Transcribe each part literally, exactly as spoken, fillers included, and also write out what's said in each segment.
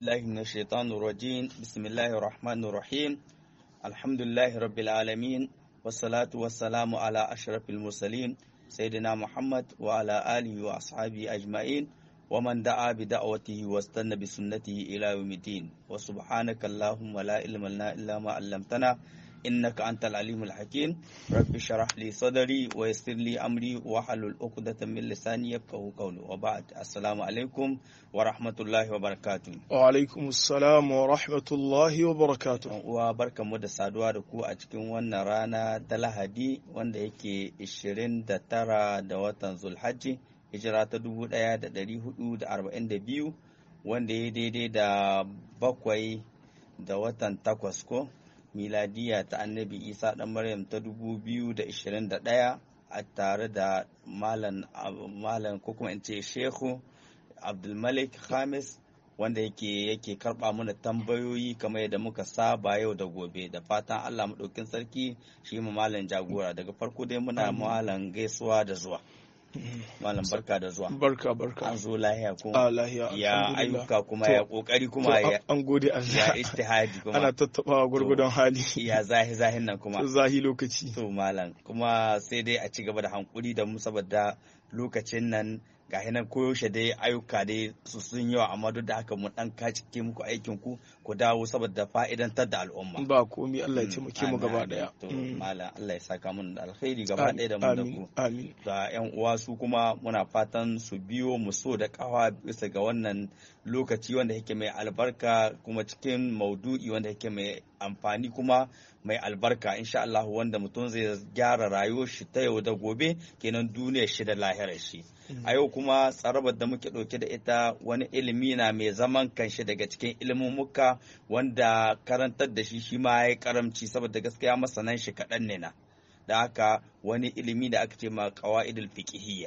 الله من الشيطان الرجيم بسم الله الرحمن الرحيم الحمد لله رب العالمين والصلاة والسلام على أشرف المرسلين سيدنا محمد وعلى آله وأصحابه أجمعين ومن دعا بدعوته واستنى بسنته إلى يوم الدين وسبحانك اللهم لا علم لنا إلا ما علمتنا إنك أنت العليم الحكيم رب اشرح لي صدري ويسر لي أمري واحلل عقدة من لساني يفقهوا قولي وبعد السلام عليكم ورحمة الله وبركاته. وعلaikum assalam wa rahmatullahi wa barakatuh. Wa barkanmu da saduwa da ku a cikin wannan rana ta Lahadi wanda yake ishirin da tara da watan Zulhajji hijira ta dubu ɗaya da ɗari hudu da arba'in da biyu wanda ya daidai da bakwai da watan takwas ko miladiya ta annabi Isa ɗan Maryam ta dubu biyu da ishirin da ɗaya a tare da malam malam ko kuma in ce Shehu Abdulmalik Khamis wanda yake yake karba mana tambayoyi kamar yadda muka saba yau da gobe da fatan Allah madaukin sarki shi mu malam jagora daga farko dai muna malam gaisuwa da zuwa malam barka da zuwa Barka barka. an zo lahiya kuma A lahiya. ya alhamdulillah. ayyuka kuma To, ya kokari kuma to, ya an gode ya Allah. ijtihadi kuma Ana tattabawa gurgudan hali. ya zahi zahin nan kuma Zahi lokaci. to malam kuma sai dai a ci gaba da hankuri da mu saboda lokacin nan ga hinan koyaushe dai ayyuka dai su sun yawa amma duk da haka mu dan kacike muku aikin ku ku dawo saboda fa'idantar da al'umma Ba komi Allah ya taimake mu gaba daya. to Mm. malam Allah ya saka mun da alkhairi gaba ɗaya da mu da Amin. ku Amin. da yan uwa su kuma muna fatan su biyo mu so da kawa bisa ga wannan lokaci wanda yake mai albarka kuma cikin maudu'i wanda yake mai amfani kuma mai albarka insha Allah wanda mutum zai gyara rayuwar shi ta yau da gobe kenan duniyar shi da lahirar shi a yau kuma tsarabar da muke ɗauke da ita wani ilimi na mai zaman kanshi daga cikin ilmummuka wanda karantar da shi shi ma ya karamci saboda gaskiya masanan shi kaɗan ne na da haka wani ilimi da aka ce ma qawaidul fiqhiyya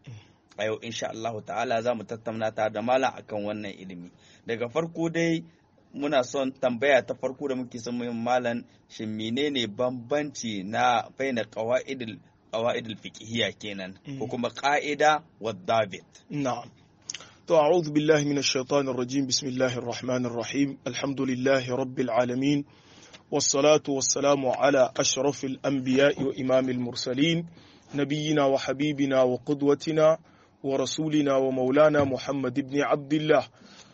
a yau insha Allah ta'ala za mu tattauna ta da malam akan wannan ilimi daga farko dai muna son tambaya ta farko da muke son muyin malam shin menene bambanci na baina qawaidul qawaidul fiqhiyya kenan ko kuma qa'ida wa dabit نعم. تو أعوذ بالله من الشيطان الرجيم بسم الله الرحمن الرحيم الحمد لله رب العالمين والصلاة والسلام على أشرف الأنبياء وإمام المرسلين نبينا وحبيبنا وقدوتنا ورسولنا ومولانا محمد بن عبد الله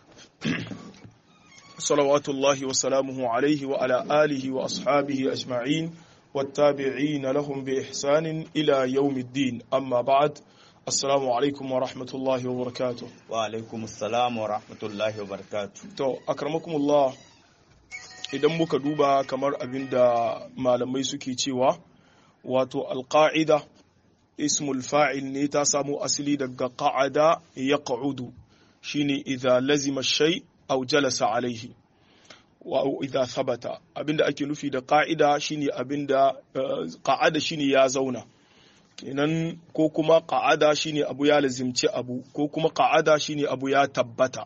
صلوات الله وسلامه عليه وعلى آله وأصحابه أجمعين والتابعين لهم بإحسان إلى يوم الدين أما بعد Assalamu alaikum wa rahmatullahi wa barakatuh. wa alaikum assalam wa rahmatullahi wa barakatuh To, akramakumullah idan muka duba kamar abin da malamai suke cewa, wato alƙa'ida, ismul fa'il ne ta samu asali daga ƙa'ada ya ƙa'udu, shi ne idha lazima shai au jalasa alaihi, wa idha thabata. Abin da ake nufi da ƙa'ida shi ne abin da ƙa'ada shi ne ya zauna. kenan ko kuma ƙa'ada shine abu ya lazimci abu ko kuma ƙa'ada shine abu ya tabbata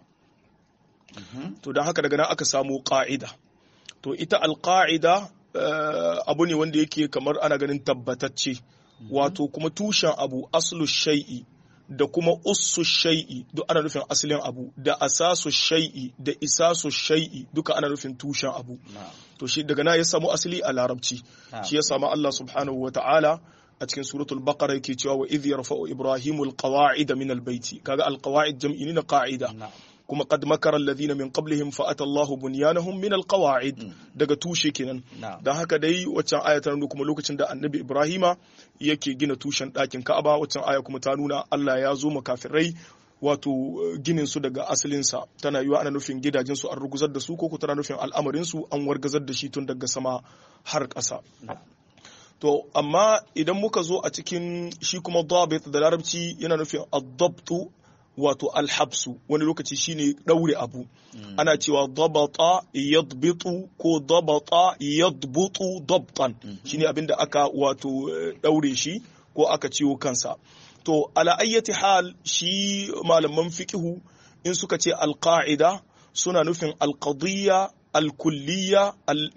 to don haka daga nan aka samu ƙa'ida to ita alƙa'ida abu ne wanda yake kamar ana ganin tabbatacce wato kuma tushen abu aslu shai'i da kuma ussu shai'i duk ana nufin asalin abu da asasu shai'i da isasu shai'i duka ana nufin tushen abu to shi daga nan ya samu asali a larabci shi ya samu Allah subhanahu wa ta'ala a cikin suratul baqara yake cewa wa idh yarfa'u ibrahimul qawa'id min albayti kaga alqawa'id jam'i ne na qa'ida kuma qad makara alladhina min qablihim fa ata Allahu bunyanahum min alqawa'id daga tushe kenan dan haka dai waccan aya ta nuna kuma lokacin da annabi ibrahima yake gina tushen dakin ka'aba waccan aya kuma ta nuna Allah ya zo makafirai wato ginin su daga asalinsa tana yiwa ana nufin gidajen su an ruguzar da su ko ko tana nufin al'amarin su an wargazar da shi tun daga sama har ƙasa To, amma idan muka zo a cikin shi kuma dabit da larabci yana nufin adabtu wato alhabsu wani lokaci shine daure abu. Mm. Ana cewa dabata yadbitu ko dabata yadbutu dabtan mm -hmm. shine abinda aka wato daure shi ko aka ciwo kansa. To, ala ayyati hal shi malaman fiqhu in suka ce alqa'ida suna nufin alqadiyya alkulliyya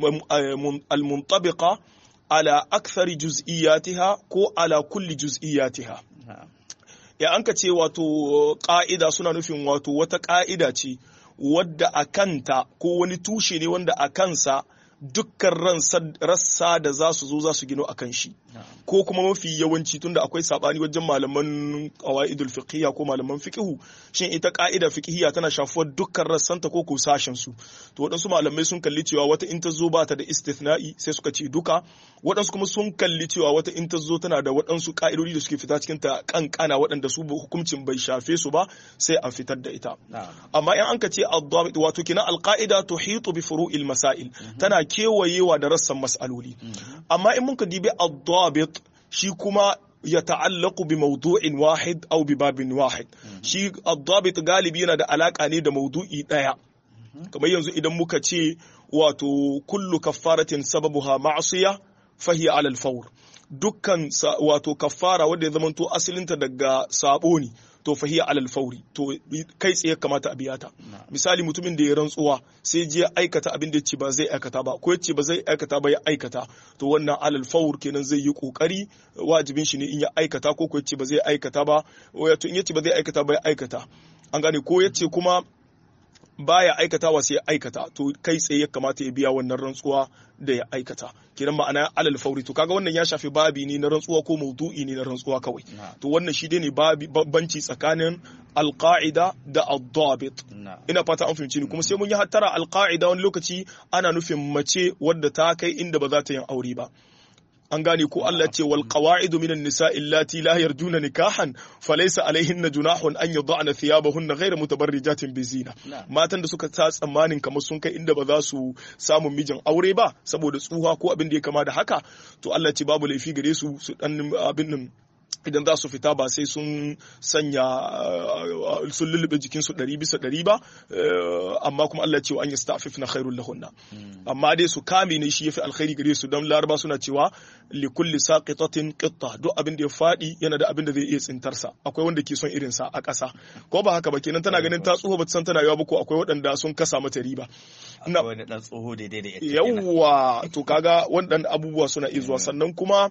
almuntabiqa ala akthari juz'iyatiha ko ala kulli juz'iyatiha ya anka ce wato ƙa'ida suna nufin wato wata ƙa'ida ce wadda a kanta ko wani tushe ne wanda a kansa dukkan rassa da za su zo za su gino a kan shi ko kuma mafi yawanci tunda akwai sabani wajen malaman qawaidul fiqhiyya ko malaman fiqhu shin ita ka'ida fiqhiyya tana shafuwar dukkan rassanta ko ko sashen su to wadansu malamai sun kalli cewa wata in ta zo ba ta da istithna'i sai suka ce duka wadansu kuma sun kalli cewa wata in ta zo tana da wadansu ka'idodi da suke fita cikin ta kankana wadanda su hukuncin bai shafe su ba sai a fitar da ita amma in an ka ce ad-dabit wato kina al-qa'ida tuhitu bi furu'il masail tana kewayewa da rassan mas'aloli amma in mun ka dibi ad-dabit shi kuma ya ta'allaku bi mawdu'in wahid aw bi babin wahid shi ad-dabit galibi yana da alaka ne da mawdu'i daya kamar yanzu idan muka ce wato kullu kaffaratin sababuha ma'siya fahiya 'ala al-fawr dukkan wato kaffara wanda ya zamanto asalinta daga sabo ne to fahiya alal fauri to kai tsaye kamata a biya ta misali mutumin da ya rantsuwa sai je aikata abin da yace ba zai aikata ba ko yace ba zai aikata ba ya aikata to wannan alal faur kenan zai yi kokari wajibin shi ne in ya aikata ko ko yace ba zai aikata ba wato in yace ba zai aikata ba ya aikata an gane ko yace kuma baya aikatawa sai ya aikata to kai tsaye ya kamata ya biya wannan rantsuwa da ya aikata kenan ma'ana alal fauri to kaga wannan ya shafi babi ne na rantsuwa ko maudu'i ne na rantsuwa kawai to wannan shi dai ne babi banci tsakanin alqa'ida da ad-dabit ina fata an fahimci ni kuma sai mun yi hattara alqa'ida wani lokaci ana nufin mace wadda ta kai inda ba za ta yin aure ba an gane ko Allah ce wal qawaidu minan nisa'i allati la yarjuna nikahan falaysa alaihinna junahun an yad'ana thiyabahunna ghayra mutabarrijatin bizina matan da suka ta tsammanin kamar sun kai inda ba za su samu mijin aure ba saboda tsuha ko abin da ya kama da haka to Allah ce babu laifi gare su su dan abin nan idan za su fita ba sai sun sanya sun lullube jikinsu ɗari bisa ɗari ba amma kuma Allah cewa an yi stafif na khairun lahunna amma dai su kame ne shi ya fi alkhairi gare su don laraba suna cewa li kulli saqitatin qitta duk abin da ya faɗi yana da abin da zai iya tsintarsa akwai wanda ke son irinsa a ƙasa ko ba haka ba kenan tana ganin ta tsoho ba ta san tana yawa ba ko akwai waɗanda sun kasa mata riba akwai wani dan tsoho daidai da ita yawwa to kaga waɗannan abubuwa suna izuwa sannan kuma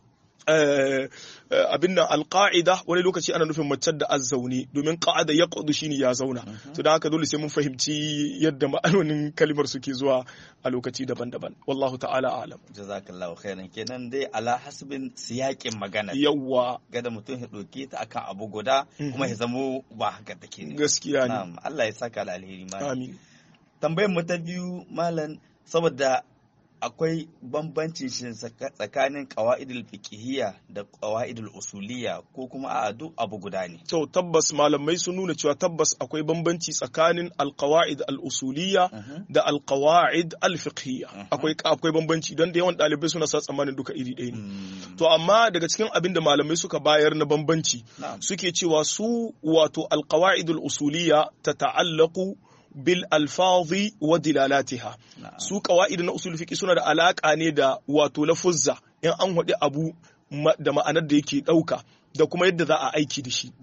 abin nan alƙa'ida wani lokaci ana nufin macen da azzaune domin ƙa'ada ya ƙudu shine ya zauna to da haka dole sai mun fahimci yadda ma'anonin kalimar suke zuwa a lokaci daban-daban wallahu ta'ala alam jazakallahu khairan kenan dai ala hasbin siyaƙin magana yawa gada mutum ya ɗauke ta akan abu guda kuma ya zamo ba haka take gaskiya ne Allah ya saka alheri malam amin tambayar mu ta biyu malam saboda akwai bambancin shi tsakanin qawaidul fiqhiyya da qawaidul usuliyya ko kuma a duk abu guda ne to tabbas malamai sun nuna cewa tabbas akwai bambanci tsakanin alqawaid al-usuliyya da alqawaid al-fiqhiyya akwai akwai bambanci don da yawan dalibai suna sa tsammanin duka iri ɗaya ne to amma daga cikin abin da malamai suka bayar na bambanci suke cewa su wato alqawaid al-usuliyya tata'allaqu bil alfazi wa dilalatiha su qawaid na usul fiqh suna da alaka ne da wato lafuzza in an hadi abu da ma'anar da yake dauka da kuma yadda za a aiki da shi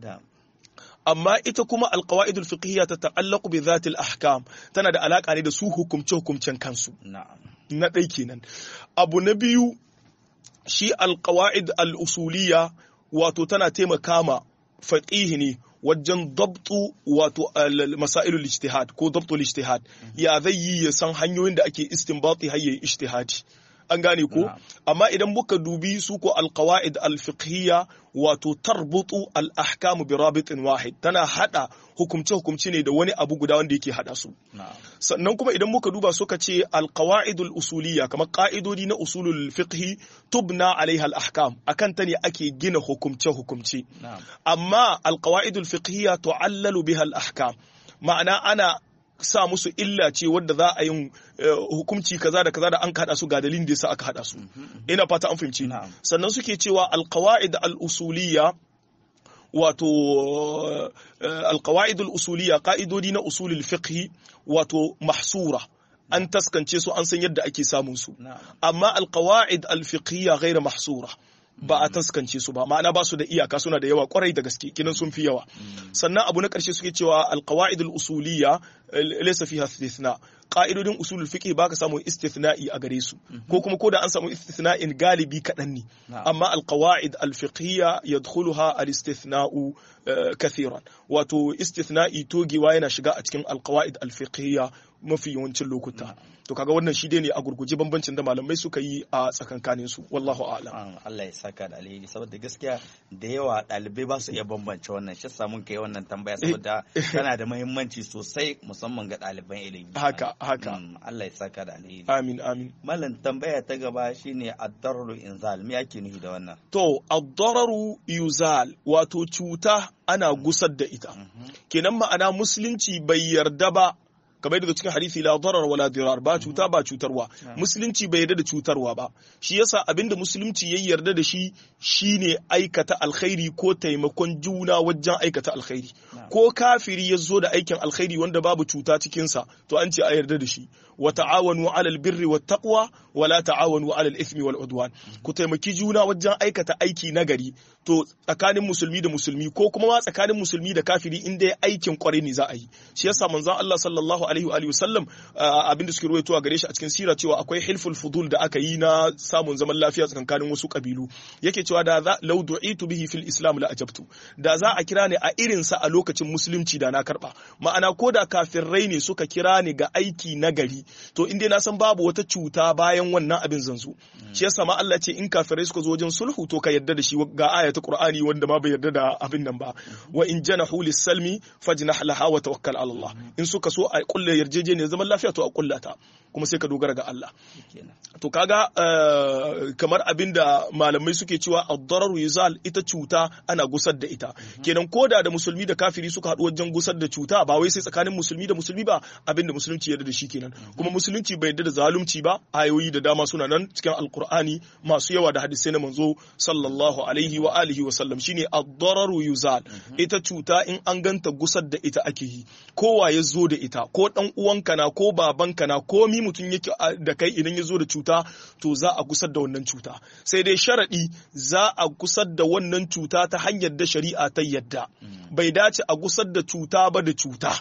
amma ita kuma alqawaid alfiqhiyya tata'allaqu bi dhat alahkam tana da alaka ne da su hukumce hukumcen kansu na dai kenan abu na biyu shi alqawaid alusuliyya wato tana taimaka ma faqih ne wajen dabtu wato masailul ijtihad ko dabtul ijtihad ya zai yi ya san hanyoyin da ake istinbati har yayi ijtihadi an gane ko amma idan muka dubi su ko alqawaid alfiqhiyya wato tarbutu alahkam bi rabitin wahid tana hada hukumce hukumci ne da wani abu guda wanda yake hada su sannan kuma idan muka duba suka ce alqawaidul usuliyya kamar ka'idodi na usulul fiqhi tubna alaiha alahkam akan ta ne ake gina hukumce hukumci amma alqawaidul fiqhiyya tu'allalu biha alahkam ma'ana ana sa musu illa ce wadda za a yin hukunci kaza da kaza da an kada su ga dalilin da yasa aka hada su ina fata an fahimci sannan suke cewa alqawaid al-usuliyya wato alqawaid al-usuliyya qa'idodi na usulul fiqh wato mahsura an taskance su an san yadda ake samun su amma alqawaid al-fiqhiyya ghayr mahsura ba a taskance su ba ma'ana ba su da iyaka suna da yawa kwarai da gaske kinan sun fi yawa sannan abu na karshe suke cewa alqawaid al-usuliyya laysa fiha istithna ƙa'idodin usulul fiqh baka samu istithna'i a gare su ko kuma ko da an samu istithna'in galibi kaɗan ne amma alqawaid alfiqhiyya yadkhuluha alistithna'u kathiran wato istithna'i togewa yana shiga a cikin alqawaid alfiqhiyya mafi yawancin lokuta to kaga wannan shi dai ne a gurguje bambancin da malamai suka yi a tsakankanin su wallahu a'lam. Allah ya saka da alheri saboda gaskiya da yawa ɗalibai ba su iya bambance wannan shi yasa mun kai wannan tambaya saboda tana da muhimmanci sosai musamman ga ɗaliban ilimi haka haka Allah ya saka da alheri amin amin. Malam tambaya ta gaba shine ad-dararu inzal me yake nufi da wannan? To ad-dararu yuzal wato cuta ana gusar da ita kenan ma'ana musulunci bai yarda ba kamar yadda cikin hadisi la darar wala dirar ba cuta ba cutarwa musulunci bai yarda da cutarwa ba shi yasa abinda musulunci ya yarda da shi shine aikata alkhairi ko taimakon juna wajen aikata alkhairi ko kafiri ya zo da aikin alkhairi wanda babu cuta cikin sa to an ce a yarda da shi wa ta'awanu 'alal birri wat taqwa wa la ta'awanu 'alal ithmi wal udwan ku taimaki juna wajen aikata aiki nagari to tsakanin musulmi da musulmi ko kuma ma tsakanin musulmi da kafiri inda aikin kwarai ne za a yi shi yasa manzon Allah sallallahu alaihi wa alihi wasallam abinda suke ruwaito a gare shi a cikin sira cewa akwai hilful fudul da aka yi na samun zaman lafiya tsakanin wasu kabilu yake cewa da za law du'itu bihi fil islam la ajabtu da za a kira ni a irin sa a lokacin musulunci da na karba ma'ana ko da kafirai ne suka kira ni ga aiki nagari to inda na san babu wata cuta bayan wannan abin zanzu shi yasa ma Allah ce in kafirai suka zo wajen sulhu to ka yarda da shi ga aya ta Qur'ani wanda ma bai yarda da abin nan ba wa in janahu lis-salmi fajnah laha wa tawakkal ala Allah in suka so a kulle yarjejeniyar zaman lafiya to a kullata kuma sai ka dogara ga Allah to kaga kamar abinda malamai suke cewa ad-dararu yuzal ita cuta ana gusar da ita kenan koda da musulmi da kafiri suka haɗu wajen gusar da cuta ba wai sai tsakanin musulmi da musulmi ba abinda musulunci yarda da shi kenan kuma musulunci bai yarda da zalunci ba ayoyi da dama suna nan cikin alqur'ani masu yawa da hadisai na manzo sallallahu alaihi wa alihi wa sallam shine ad-dararu yuzal ita cuta in an ganta gusar da ita ake yi kowa ya zo da ita ko dan uwanka na ko babanka na ko mi mutum yake da kai idan ya zo da cuta to za a gusar da wannan cuta sai dai sharadi za a gusar da wannan cuta ta hanyar da shari'a ta yadda bai dace a gusar da cuta ba da cuta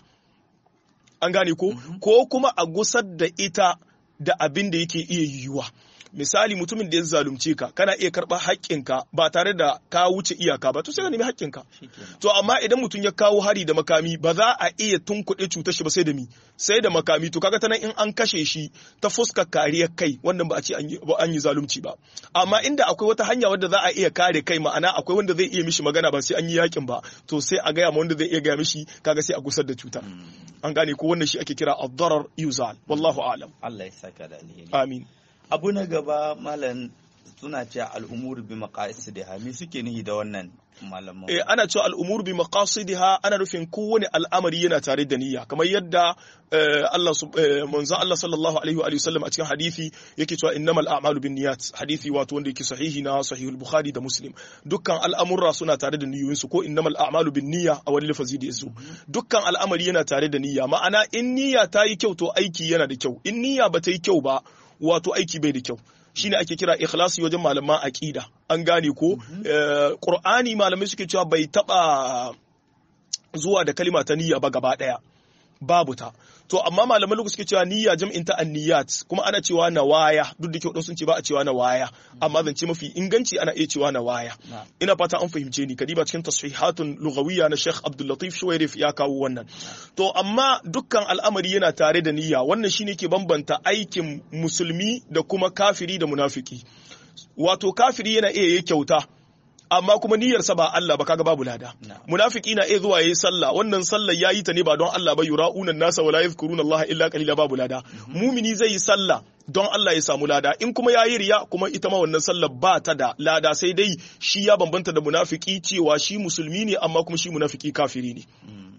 an gane ko ko kuma a gusar da ita da abin da yake iya yiwuwa misali mutumin da ya zalunce ka kana iya karɓar haƙƙinka ba tare da ka wuce iyaka ba to sai ka nemi haƙƙinka to amma idan mutum ya kawo hari da makami ba za a iya tunkuɗe cutar shi ba sai da mi sai da makami to kaga tana in an kashe shi ta fuskar kariyar kai wannan ba a ce an yi zalunci ba amma inda akwai wata hanya wadda za a iya kare kai ma'ana akwai wanda zai iya mishi magana ba sai an yi yakin ba to sai a gaya ma wanda zai iya gaya mishi kaga sai a gusar da cutar an gane ko wannan shi ake kira ad-darar yuzal wallahu a'lam. Allah ya saka da alheri amin. Abu na gaba malam suna cewa al'umur bi maqasidiha me suke nihi da wannan malaman? Eh ana cewa al'umur bi maqasidiha ana nufin kowane al'amari yana tare da niyya kamar yadda Allah manzo Allah sallallahu alaihi wa sallam a cikin hadisi yake cewa innamal a'malu binniyat hadisi wato wanda yake sahihi na sahihul bukhari da muslim dukkan al'amurra suna tare da niyoyinsu ko innamal a'malu binniyya a wani lafazi da yazo dukkan al'amari yana tare da niyya ma'ana in niyya ta yi kyau to aiki yana da kyau in niyya ba ta yi kyau ba wato aiki bai da kyau shine ake kira ikhlasi wajen malaman aqida an gane ko Qur'ani malamai suke cewa bai taba zuwa da kalima ta niyya ba gaba daya babu ta to amma malaman lokaci suke cewa niyya jam'in ta anniyat kuma ana cewa nawaya duk da kyau sun ce ba a cewa nawaya amma zance mafi inganci ana iya cewa nawaya ina fata an fahimce ni kadiba cikin tashihatun lughawiyya na Sheikh Abdul Latif Shuwairif ya kawo wannan to amma dukkan al'amari yana tare da niyya wannan shine ke bambanta aikin musulmi da kuma kafiri da munafiki wato kafiri yana iya yi kyauta amma kuma niyyarsa ba Allah ba kaga babu lada munafiki na iya zuwa yayi sallah wannan sallar yayi ta ne ba don Allah ba yura'una nasa wala yadhkuruna Allah illa qalila babu lada mumini zai yi sallah don Allah ya samu lada in kuma yayi riya kuma ita ma wannan sallar ba ta da lada sai dai shi ya bambanta da munafiki cewa shi musulmi ne amma kuma shi munafiki kafiri ne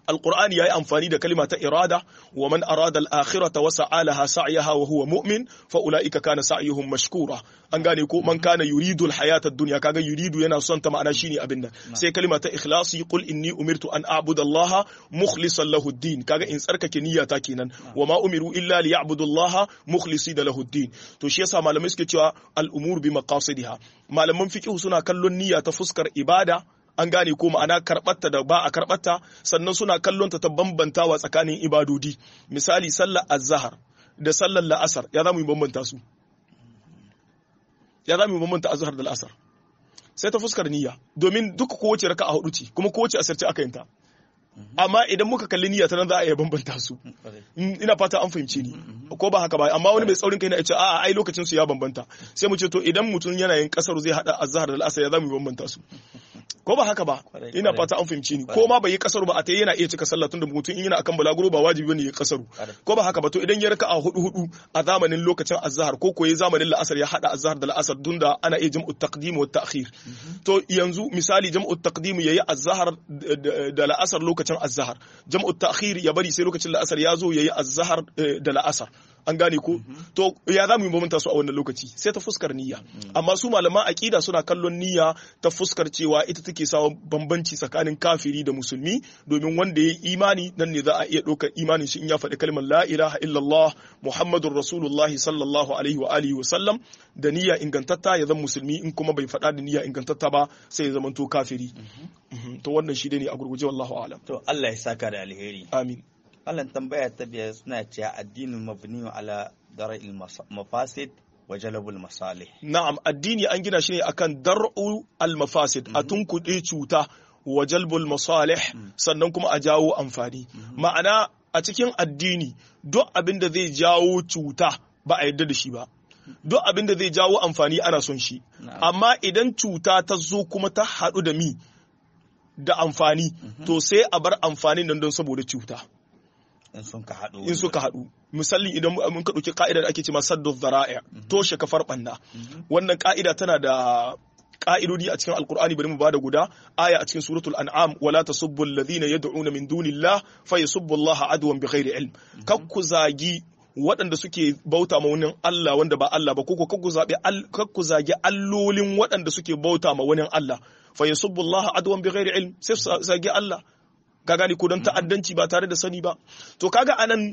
alqur'ani yayi amfani da kalima ta irada wa man arada al-akhirata wa sa'alaha sa'yaha wa huwa mu'min fa ulaika kana sa'yuhum mashkura an gane ko man kana yuridu al-hayata ad-dunya kaga yuridu yana son ta ma'ana shine abin nan sai kalima ta ikhlasi qul inni umirtu an a'budu allaha mukhlishan lahu ad-din kaga in tsarkake niyyata kenan wa ma umiru illa liya'budu allaha mukhlisina lahu ad-din to shi yasa malamai suke cewa al-umur bi maqasidiha malaman fiqh suna kallon niyya ta fuskar ibada an gane ko ma'ana karɓarta da ba a karɓarta sannan suna kallon ta ta bambantawa tsakanin ibadodi misali sallar azhar da sallar la'asar ya zamu yi bambanta su ya zamu yi bambanta azhar da la'asar sai ta fuskar niyya domin duka kowace raka'a hudu ce kuma kowace asirce aka yinta amma idan muka kalli niyya ta nan za a iya bambanta su ina fata an fahimce ni ko ba haka ba amma wani mai tsaurin kai na ce a'a ai lokacin su ya bambanta sai mu ce to idan mutum yana yin kasar zai hada azhar da al'asr ya zamu bambanta su ko ba haka ba ina fata an fahimce ni ko ma bai yi kasar ba a tayi yana iya cika sallah tunda mutum in yana akan balaguro ba wajibi bane ya kasar ko ba haka ba to idan ya raka'a hudu hudu a zamanin lokacin azhar ko ko ya zamanin al'asr ya hada azhar da al'asr dunda ana iya jam'u taqdim wa ta'khir to yanzu misali jam'u taqdim yayi azhar da al'asr lokacin azhar jam'u ta'khir ya bari sai lokacin al'asr ya zo yayi azhar da al'asr an gane ko to ya zamu yi bambanta su a wannan lokaci sai ta fuskar niyya amma su malaman aqida suna kallon niyya ta fuskar cewa ita take sawa bambanci tsakanin kafiri da musulmi domin wanda ya imani nan ne za a iya ɗaukar imanin shi in ya faɗi kalmar la ilaha illallah muhammadur rasulullah sallallahu alaihi wa alihi wa sallam da niyya ingantatta ya zama musulmi in kuma bai faɗa da niyya ingantatta ba sai ya zama to kafiri to wannan shi ne a gurguje wallahu a'lam to Allah ya saka da alheri amin. Wannan tambaya ta biyar suna cewa addinin mabni ala dar'il mafasid wa jalabul masalih. Na'am, addini an gina shi ne akan dar'u al mafasid a tunkuɗe cuta wa jalbul masalih sannan kuma a jawo amfani. Ma'ana a cikin addini duk abin da zai jawo cuta ba a yarda da shi ba. Duk abin da zai jawo amfani ana son shi. Amma idan cuta ta zo kuma ta haɗu da mi da amfani to sai a bar amfanin nan don saboda cuta. in sun ka haɗu in suka haɗu misali idan mun ka ɗauki ka'ida da ake cewa saddu dhara'i toshe kafar banna wannan ka'ida tana da ka'idodi a cikin alkur'ani bari mu bada guda aya a cikin suratul an'am wala tasubbu alladhina yad'una min dunillah fayasubbu allaha adwan bighairi ilm kakku zagi waɗanda suke bauta ma wani Allah wanda ba Allah ba ko kakku zabi kakku zagi allolin waɗanda suke bauta ma wani Allah fayasubbu allaha adwan bighairi ilm sai zagi Allah ka gani ko don ta'addanci ba tare da sani ba to kaga anan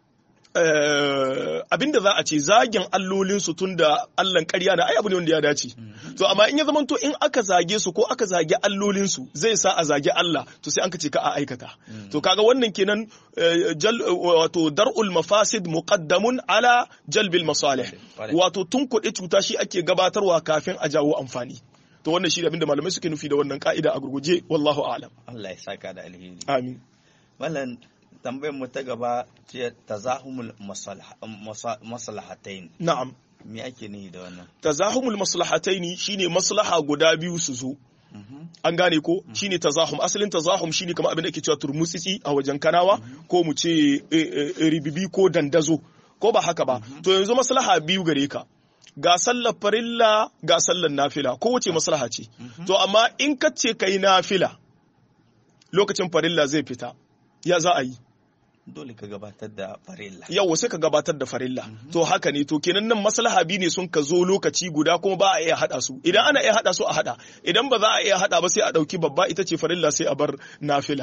abinda za a ce zagin allolinsu tun da Allahn ƙarya na ai abu ne wanda ya dace to amma in ya zama to in aka zage su ko aka zage allolinsu zai sa a zage Allah to sai an ka ce ka a aikata to kaga wannan kenan wato dar'ul mafasid muqaddamun ala jalbil masalih wato tun kuɗi cuta shi ake gabatarwa kafin a jawo amfani to wannan shi da abinda malamai suke nufi da wannan ka'ida a gurguje wallahu a'lam. Allah ya saka da alheri amin. Mallan tambayar mu ta gaba ce tazahumul maslahatain. Na'am. Me ake nihi da wannan? Tazahumul maslahatain shine maslaha guda biyu su zo. An gane ko shine tazahum asalin tazahum shine kamar abin da ake cewa turmutsitsi a wajen kanawa ko mu ce ribibi ko dandazo ko ba haka ba to yanzu maslaha biyu gare ka ga sallar farilla ga sallar nafila kowace maslaha ce to amma in ka ce kai nafila lokacin farilla zai fita ya za a yi dole ka gabatar da farilla yawa sai ka gabatar da farilla to haka ne to kenan nan maslaha biyu ne sun ka zo lokaci guda kuma ba a iya hada su idan ana iya hada su a hada idan ba za a iya hada ba sai a dauki babba ita ce farilla sai a bar nafila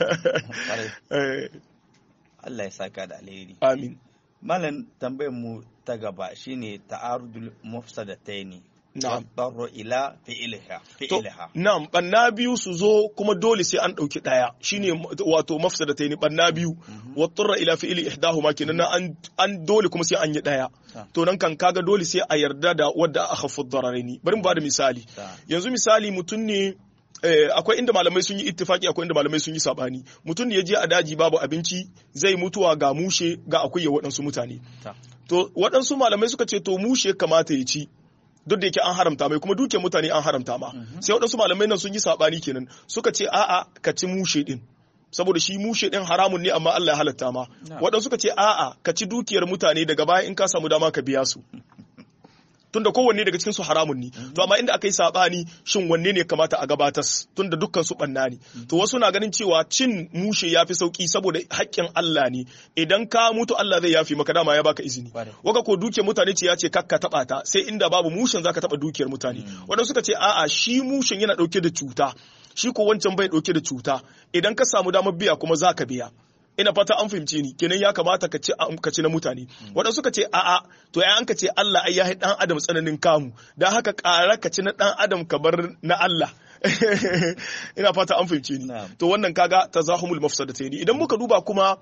Allah ya saka da alheri amin. Malam tambayar mu ta gaba shine ta'arudul mufsadataini na'am darru ila fi'liha fi'liha na'am banna biyu su zo kuma dole sai an dauki daya shine wato mufsadataini banna biyu wa turra ila fi'li ihdahuma kenan an an dole kuma sai an yi daya to nan kan kaga dole sai a yarda da wadda akhafu dararaini bari mu bada misali yanzu misali mutun ne akwai inda malamai sun yi ittifaki akwai inda malamai sun yi sabani mutum da ya je a daji babu abinci zai mutuwa ga mushe ga akwai ya waɗansu mutane to waɗansu malamai suka ce to mushe kamata ya ci duk da yake an haramta mai kuma duke mutane an haramta ma sai waɗansu malamai nan sun yi sabani kenan suka ce a'a ka ci mushe din saboda shi mushe din haramun ne amma Allah ya halatta ma waɗansu suka ce a'a ka ci dukiyar mutane daga baya in ka samu dama ka biya su tunda kowanne daga cikin su haramun ne to amma inda aka yi sabani shin wanne ne kamata a gabatar tunda dukkan su banna ne to wasu na ganin cewa cin mushe yafi sauki saboda haƙƙin Allah ne idan ka mutu Allah zai yafi maka dama ya baka izini waka ko dukiyar mutane ce ya ce kakka taba ta sai inda babu mushen zaka taba dukiyar mutane wanda suka ce a'a shi mushen yana dauke da cuta shi ko wancan bai dauke da cuta idan ka samu damar biya kuma zaka biya ina fata an fahimce ni kenan ya kamata ka ci ka ci na mutane wadanda suka ce a'a to ai an ka ce Allah ai ya hai dan adam tsananin kamu dan haka ƙara ka ci na dan adam ka bar na Allah ina fata an fahimce ni to wannan kaga tazahumul mafsadatayn idan muka duba kuma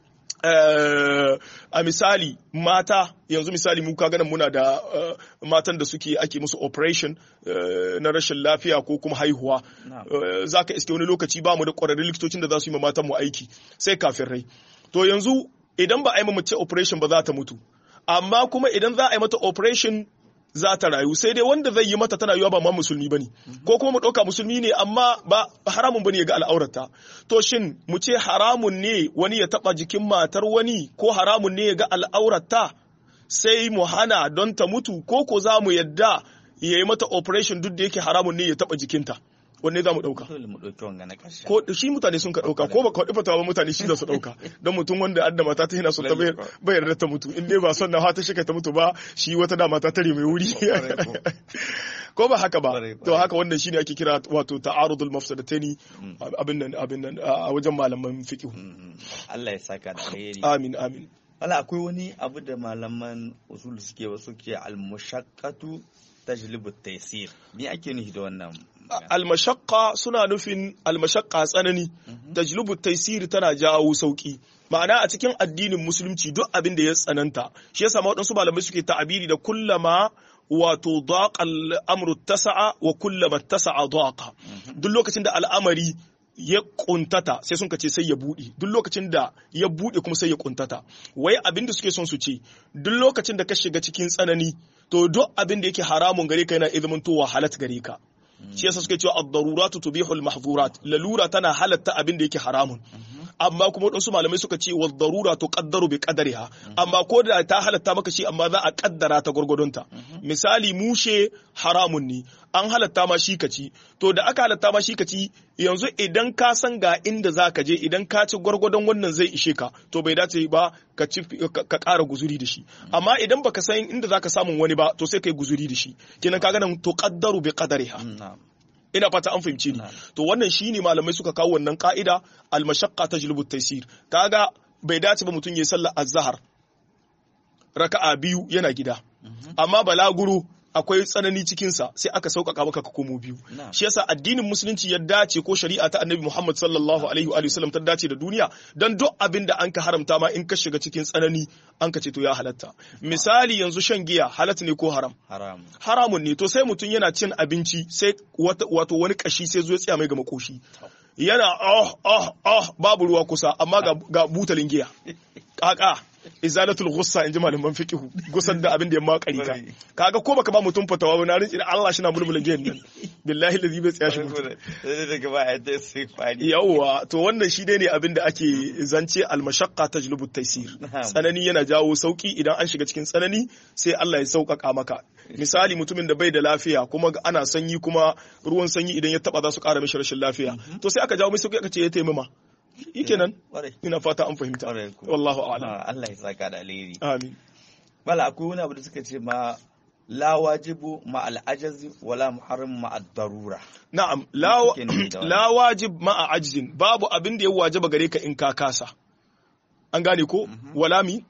Uh, a misali mata yanzu misali mu kaga nan muna da uh, matan da suke ake musu operation uh, na rashin lafiya ko kuma haihuwa uh, zaka iske wani lokaci ba mu da ƙwararrun likitocin da za su yi ma matan mu aiki sai kafin rai to yanzu idan ba a yi mace operation ba za ta mutu amma kuma idan za a yi mata operation za ta rayu sai dai wanda zai yi mata tana yiwa ba ma musulmi bane ko kuma mu dauka musulmi ne amma ba haramun bane ya ga al'aurata to shin mu ce haramun ne wani ya taba jikin matar wani ko haramun ne ya ga al'aurata sai mu hana don ta mutu ko ko za mu yadda ya yi mata operation duk da yake haramun ne ya taba jikinta wanne za mu ɗauka? Ko shi mutane sun ka ɗauka ko ba ka waɗi ba mutane shi za su ɗauka don mutum wanda adda mata ta hina so ta bayar da ta mutu in dai ba son na ta shika ta mutu ba shi wata da mata tare mai wuri ko ba haka ba to haka wannan shine ake kira wato ta'arudul mafsadatani abin nan abin nan a wajen malaman fiqh Allah ya saka da alheri amin amin wala akwai wani abu da malaman usul suke wasu ke al-mushaqqatu tajlibu at-taysir me ake nufi da wannan al-mashaqqa suna nufin al-mashaqqa tsanani tajlibu at-taysir tana jawo sauki ma'ana a cikin addinin musulunci duk abin da ya tsananta shi yasa ma wadansu malamai suke ta'abiri da kullama wato daqa al-amru tasa'a wa kullama tasa'a daqa duk lokacin da al'amari ya kuntata sai sun kace sai ya bude duk lokacin da ya bude kuma sai ya kuntata wai abin da suke son su ce duk lokacin da ka shiga cikin tsanani to duk abin da yake haramun gare ka yana izmin towa halat gare ka shi yasa suke cewa ad-daruratu tubihu al-mahdhurat lalura tana halatta abin da yake haramun amma kuma wadansu malamai suka ce wad darura tuqaddaru bi qadariha amma ko da ta halatta maka shi amma za a kaddara ta gurgurdunta misali mushe haramun ne an halatta ma shi kaci to da aka halatta ma shi kaci yanzu idan ka san ga inda zaka je idan ka ci gurgurdun wannan zai ishe ka to bai dace ba ka ci ka ƙara guzuri da shi amma idan baka san inda zaka samu wani ba to sai kai guzuri da shi kenan kaga nan tuqaddaru bi qadariha ina fata an fahimci ni to wannan shine malamai suka kawo wannan ka'ida al-mashaqqa tajlibu at-taysir kaga bai dace ba mutun yayi sallar az-zahr raka'a biyu yana gida amma balaguro akwai tsanani cikin sa sai aka sauƙaƙa maka ka komo biyu shi yasa addinin musulunci ya dace ko shari'a ta annabi Muhammad sallallahu alaihi wa sallam ta dace da duniya dan duk abin da an ka haramta ma in ka shiga cikin tsanani an ka ce to ya halatta misali yanzu shan giya halatta ne ko haram haram haramun ne to sai mutum yana cin abinci sai wato wani kashi sai zo ya tsaya mai ga makoshi yana oh oh oh babu ruwa kusa amma ga, ga butalin giya kaka izalatul ghussa inji malaman fiqh gusar da abin da ya makari ka kaga ko baka ba mutum fatawa ba na rinci da Allah shi na bulbulin giyan nan billahi lazi bai tsaya shi mutum daga ba ya sai fadi yawa to wannan shi dai ne abin da ake zance al-mashaqqa tajlibu at-taysir tsanani yana jawo sauki idan an shiga cikin tsanani sai Allah ya sauƙaƙa maka misali mutumin da bai da lafiya kuma ana sanyi kuma ruwan sanyi idan ya taba za su ƙara mishi rashin lafiya to sai aka jawo mai sauki aka ce ya taimama yikenan ina fata an fahimta wallahu a'lam Allah ya saka da alheri amin bala akwai wani abu da suka ce ma la wajibu ma al-ajaz wala muharram ma ad-darura na'am la la wajib ma ajzin babu abin da ya wajaba gare ka in ka kasa an gane ko wala mi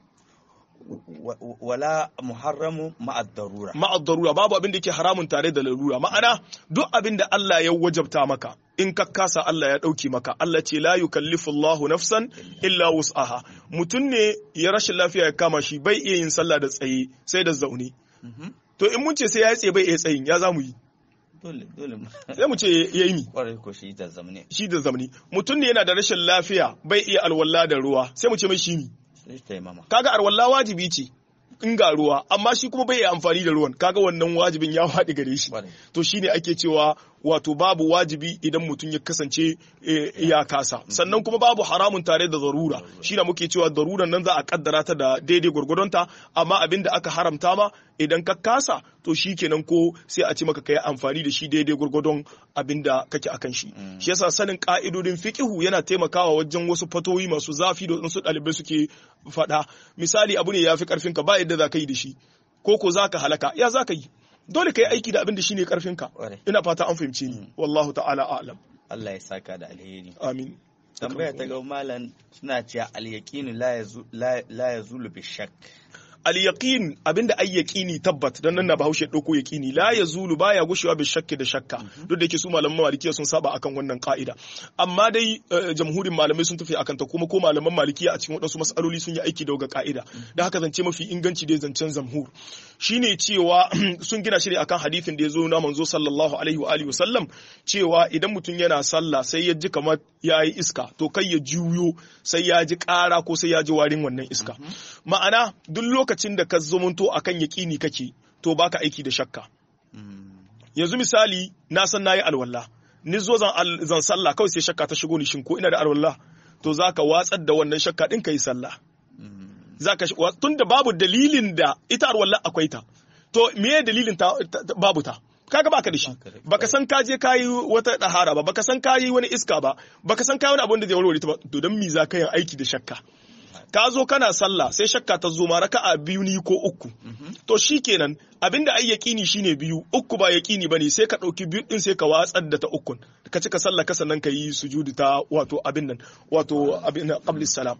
wala muharramu ma'ad darura ma'ad darura babu abin da yake haramun tare da larura ma'ana duk abin da Allah ya wajabta maka in ka kasa Allah ya dauki maka Allah ce la yukallifu Allahu nafsan illa wus'aha mutun ne ya rashin lafiya ya kama shi bai iya yin sallah da tsaye sai da zaune to in mun ce sai ya tsaye bai iya tsayin ya zamu yi dole dole sai mu ce yayi mi kwarai ko shi da zamani shi da zamani mutun ne yana da rashin lafiya bai iya alwala da ruwa sai mu ce mai shi mi kaga arwalla wajibi ce in ga ruwa amma shi kuma bai amfani da ruwan kaga wannan wajibin ya faɗi gare shi to shine ake cewa wato babu wajibi idan mutum ya kasance ya kasa sannan kuma babu haramun tare da zarura shi da muke cewa daruran nan za a kaddara ta da daidai gwargwadonta amma abin da aka haramta ma idan ka kasa to shi kenan ko sai a ce maka kai amfani da shi daidai gwargwadon abin da kake akan shi shi yasa sanin ka'idodin fiqhu yana taimakawa wajen wasu fatoyi masu zafi da wasu ɗalibai suke faɗa misali abu ne ya fi ƙarfinka ba yadda za ka yi da shi ko ko za ka halaka ya za ka yi dole ka yi aiki da abin da shi ne ƙarfinka ina fata an fahimce ni wallahu ta'ala a'lam Allah ya saka da alheri amin tambaya ta ga malam suna cewa al-yaqinu la yazulu bi shakk al-yaqin abinda ay yaqini tabbat dan nan na Bahaushe dauko yaqini la yazulu baya gushewa bi shakki da shakka duk da yake su malaman malikiya sun saba akan wannan ka'ida amma dai jamhurin malamai sun tafi akan ta kuma ko malaman malikiya a cikin wadansu masaloli sun yi aiki da wannan ka'ida dan haka zance mafi inganci dai zancen jamhur shine cewa sun gina shi ne akan hadisin da yazo na manzo sallallahu alaihi wa alihi wasallam cewa idan mutum yana sallah sai ya ji kamar yayi iska to kai ya juyo sai ya ji ƙara ko sai ya ji warin wannan iska ma'ana duk lokacin da ka zumunto akan yaƙini kake to baka aiki da shakka yanzu misali na san nayi alwala ni zo zan zan sallah kawai sai shakka ta shigo ni shin ko ina da alwala to zaka watsar da wannan shakka din kai sallah zaka tunda babu dalilin da ita alwala akwai ta to meye dalilin ta babu ta kaga baka da shi baka san ka je kayi wata dahara ba baka san kayi wani iska ba baka san kayi wani abin da zai warware ta ba to dan me za ka yi aiki da shakka ka zo kana sallah sai shakka ta zo ma raka'a biyu ni ko uku to shikenan abinda ai yaqini shine biyu uku ba yaqini bane sai ka dauki biyu din sai ka watsar da ta ukun ka cika sallah ka sannan ka yi sujudi ta wato abin nan wato abin qabli salam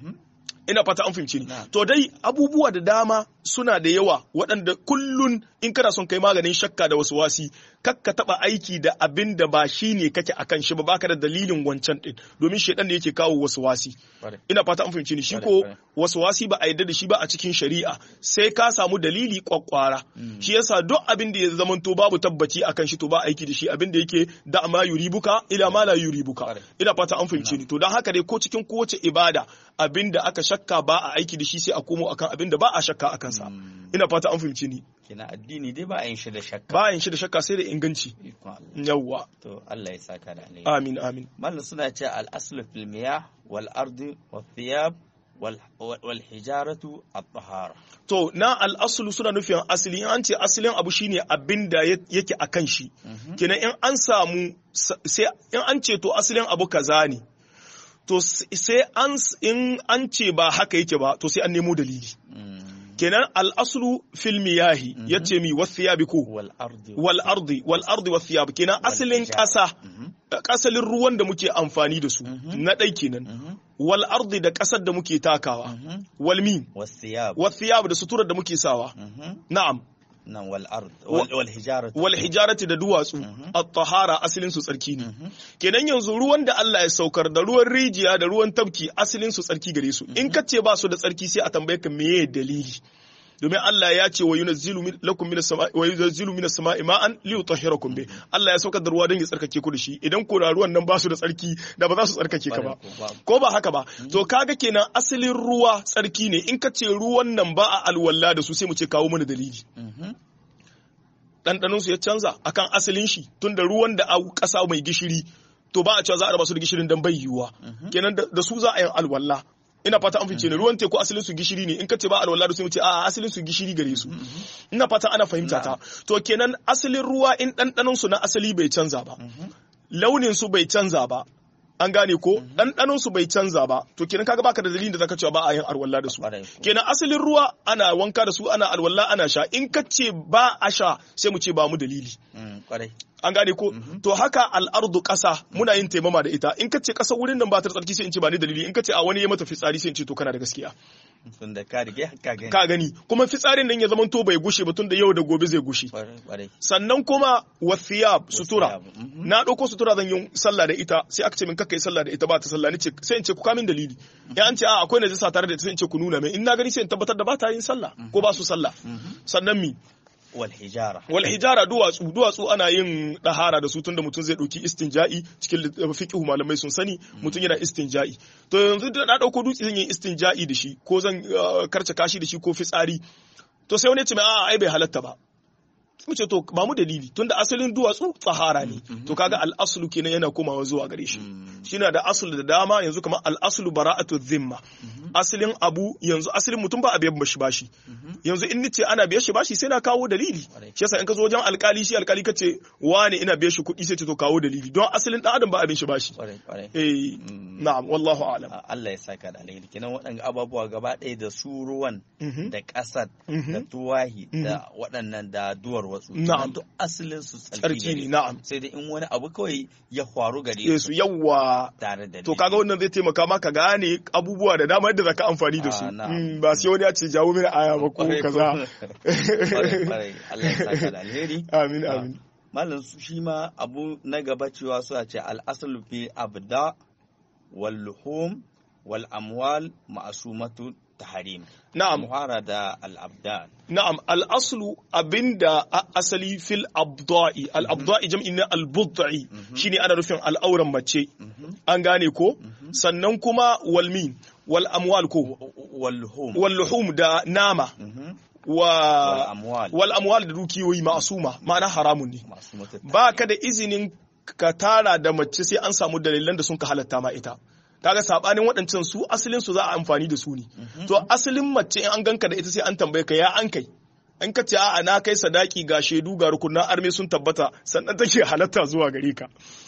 ina fata an fahimci ni to dai abubuwa da dama suna da yawa waɗanda kullun in kana son kai maganin shakka da wasu wasi kakka taba aiki da abin da ba shi ne kake akan shi ba baka da dalilin wancan din domin shedan da yake kawo wasu wasi ina fata an fahimci ni shi ko wasu wasi ba a yadda da shi ba a cikin shari'a sai ka samu dalili kwakwara shi yasa duk abin da ya zamanto babu tabbaci akan shi to ba aiki da shi abin da yake da ma yuribuka ila ma la yuribuka ina fata an fahimci ni to dan haka dai ko cikin kowace ibada abin da aka shakka ba a aiki da shi sai a komo akan abin da ba a shakka akan sa ina fata an fahimci ni kina addini dai ba a yin shi da shakka ba a yin shi da shakka sai da inganci yawwa to Allah ya saka da alheri amin amin mallan suna ce al aslu fil miyah wal ardi wath thiyab wal wal hijaratu at tahara to na al aslu suna nufin asali an ce asalin abu shine abinda yake akan shi kenan in an samu sai in an ce to asalin abu kaza ne to sai an in an ce ba haka yake ba to sai an nemo dalili kenan al'aslu fil miyahi yace mi wasiyabi ko wal ardi wal ardi wal ardi wasiyab kenan asalin kasa kasalin ruwan da muke amfani da su na dai kenan wal ardi da kasar da muke takawa wal mi wasiyab wasiyab da suturar da muke sawa na'am nan wal ard wal hijarati wal hijarati da duwatsu at-tahara asalin su tsarki ne kenan yanzu ruwan da Allah ya saukar da ruwan rijiya da ruwan tabki asalin su tsarki gare su in kace ba su da tsarki sai a tambaye ka meye dalili domin Allah ya ce wa yunazzilu lakum minas sama'i wa yunazzilu minas sama'i ma'an li yutahhirakum bi Allah ya saukar da ruwa don ya tsarkake ku da shi idan ko ruwan nan ba su da tsarki da ba za su tsarkake ka ba ko ba haka ba to kaga kenan asalin ruwa tsarki ne in kace ruwan nan ba a alwala da su sai mu ce kawo mana dalili ɗanɗanonsu ya canza akan asalin shi tun da ruwan da a ƙasa mai gishiri to ba a cewa za a raba su da gishirin don bai yiwuwa kenan da su za a yi alwala ina fata an fice ne ruwan teku asalin su gishiri ne in ka ce ba alwala da su ce a asalin su gishiri gare su ina fata ana fahimta ta to kenan asalin ruwa in ɗanɗanon su na asali bai canza ba launin su bai canza ba an gane ko ɗanɗanon su bai canza ba to kenan kaga baka da dalilin da zaka cewa ba a yin alwala da su kenan asalin ruwa ana wanka da su ana alwala ana sha in ka ce ba a sha sai mu ce ba mu dalili an gane ko to haka al'ardu ƙasa muna yin taimama da ita in ka ce ƙasa wurin nan ba ta tsarki sai in ce ba ni dalili in ka ce a wani ya mata fitsari sai in ce to kana da gaskiya tunda ka rige ka gani ka gani kuma fitsarin nan ya zama to bai gushe ba tunda yau da gobe zai gushe sannan kuma wasiyab sutura na dauko sutura zan yi sallah da ita sai aka ce min kakkai sallah da ita ba ta sallah ni ce sai in ce ku kamin dalili ya an ce a akwai najasa tare da ita sai in ce ku nuna mai in na gani sai in tabbatar da ba ta yin sallah ko ba su sallah sannan mi wal hijara wal hijara duwatsu duwatsu ana yin dahara da su tunda mutum zai dauki istinja'i cikin fiqhu malamai sun sani mutum yana istinja'i to yanzu da na dauko dutse zan yi istinja'i da shi ko zan karce kashi da shi ko fitsari to sai wani ya ce mai a ai bai halatta ba mu ce to ba mu dalili tunda asalin duwatsu tsahara ne to kaga al-aslu kenan yana komawa zuwa gare shi shi na da aslu da dama yanzu kamar al-aslu bara'atu dhimma asalin abu yanzu asalin mutum ba a biyan bashi bashi yanzu in nace ana biyan shi bashi sai na kawo dalili shi yasa in ka zo wajen alkali shi alkali kace wani ina biyan shi kuɗi sai ce to kawo dalili don asalin dan adam ba a biyan shi bashi eh na'am wallahu a'lam Allah ya saka da alheri kenan waɗannan ababuwa gaba ɗaya da su ruwan da ƙasar da tuwahi da waɗannan da duwar wasu na'am duk asalin su tsarki ne na'am sai da in wani abu kawai ya faru gare su yawa tare da to kaga wannan zai taimaka maka gane abubuwa da dama yadda zaka amfani da su ba sai wani ya ce jawo mini aya ba ko kaza Allah ya saka da alheri amin amin malam su shi ma abu na gaba cewa su ce al-aslu fi abda wal luhum wal amwal ma'sumatu tahrim na'am muhara da al-abdan na'am al-aslu abinda asali fil abda'i al-abda'i jam'i na al-bud'i shine ana rufin al'auran mace an gane ko sannan kuma wal min wal amwal ko wal luhum wal luhum da nama wa wal amwal da dukiyoyi ma'suma ma'ana haramun ne ba ka da izinin ka tara da mace sai an samu dalilan da sun ka halatta ma ita kaga sabanin waɗancan su asalin su za a amfani da su ne to asalin mace in an ganka da ita sai an tambaye ka ya an kai in ka ce a'a na kai sadaki ga shedu ga rukunan arme sun tabbata sannan take halatta zuwa gare ka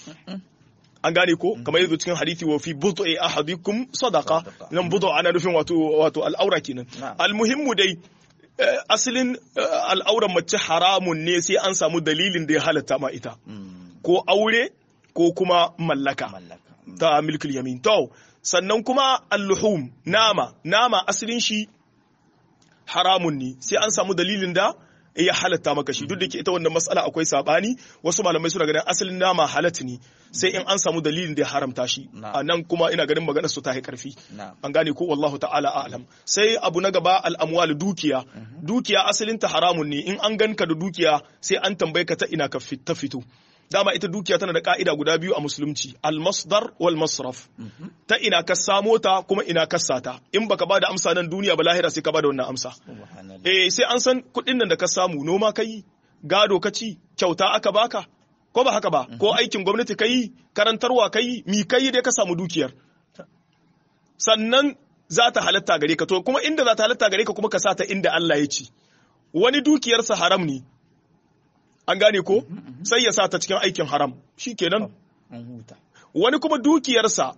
an gane ko kamar yadda cikin hadisi wa fi bud'i ahadikum sadaqa nan bud'u ana nufin wato wato al'aura kenan almuhimmu dai asalin al'auran mace haramun ne sai an samu dalilin da ya halatta ma ita ko aure ko kuma mallaka ta milkul yamin to sannan kuma al-luhum nama nama asalin shi haramun ne sai an samu dalilin da ya halatta maka shi duk da ke ita wannan mas'ala akwai sabani wasu malamai suna ganin asalin nama halatta ne sai in an samu dalilin da ya haramta shi a nan kuma ina ganin maganar su ta yi karfi an gane ko wallahu ta'ala a'lam sai abu na gaba al-amwal dukiya dukiya asalin ta haramun ne in an ganka da dukiya sai an tambaye ka ta ina ka fito dama ita dukiya tana da ka'ida guda biyu a musulunci al-masdar wal masraf ta ina ka samo ta kuma ina ka sata in baka bada amsa nan duniya ba lahira sai ka bada wannan amsa eh sai an san kuɗin nan da ka samu noma kai gado ka ci kyauta aka baka ko ba haka ba ko aikin gwamnati kai karantarwa kai mi kai dai ka samu dukiyar sannan za ta halatta gare ka to kuma inda za ta halatta gare ka kuma ka sata inda Allah ya ci wani dukiyarsa haram ne an gane ko sai ya sa ta cikin aikin haram shikenan wani kuma dukiyarsa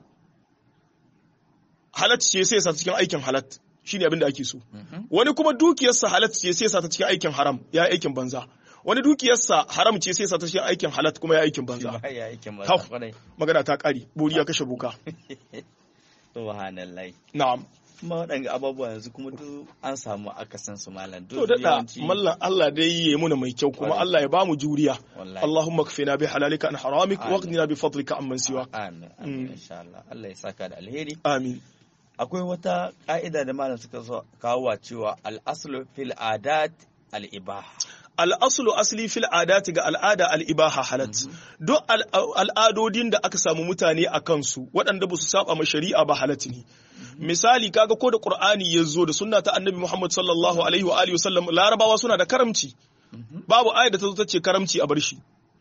halat ce sai ya sa ta cikin aikin halat shine abin da ake so wani kuma dukiyarsa halat ce sai ya sa ta cikin aikin haram ya yi aikin banza wani dukiyarsa haram ce sai ya sa ta cikin aikin halat kuma ya aikin banza magana ta kare buri ya kashe buka subhanallahi na'am kuma waɗanda abubuwa yanzu kuma duk an samu akasin su malam to da mallan Allah dai yi muna mai kyau kuma Allah ya bamu juriya Allahumma kfina bi halalika an haramik wa qina bi fadlika amman siwak amin amin insha Allah Allah ya saka da alheri amin akwai wata ka'ida da malam suka kawo cewa al-aslu fil adat al-ibaha al'asulu asali fil adati ga al'ada al'ibaha halat duk al'adodin da aka samu mutane a kansu waɗanda ba su saba ma shari'a ba halat ne misali kaga ko da qur'ani ya zo da sunna ta annabi muhammad sallallahu alaihi wa alihi wasallam larabawa suna da karamci babu ayat da ta zo ta ce karamci a bar shi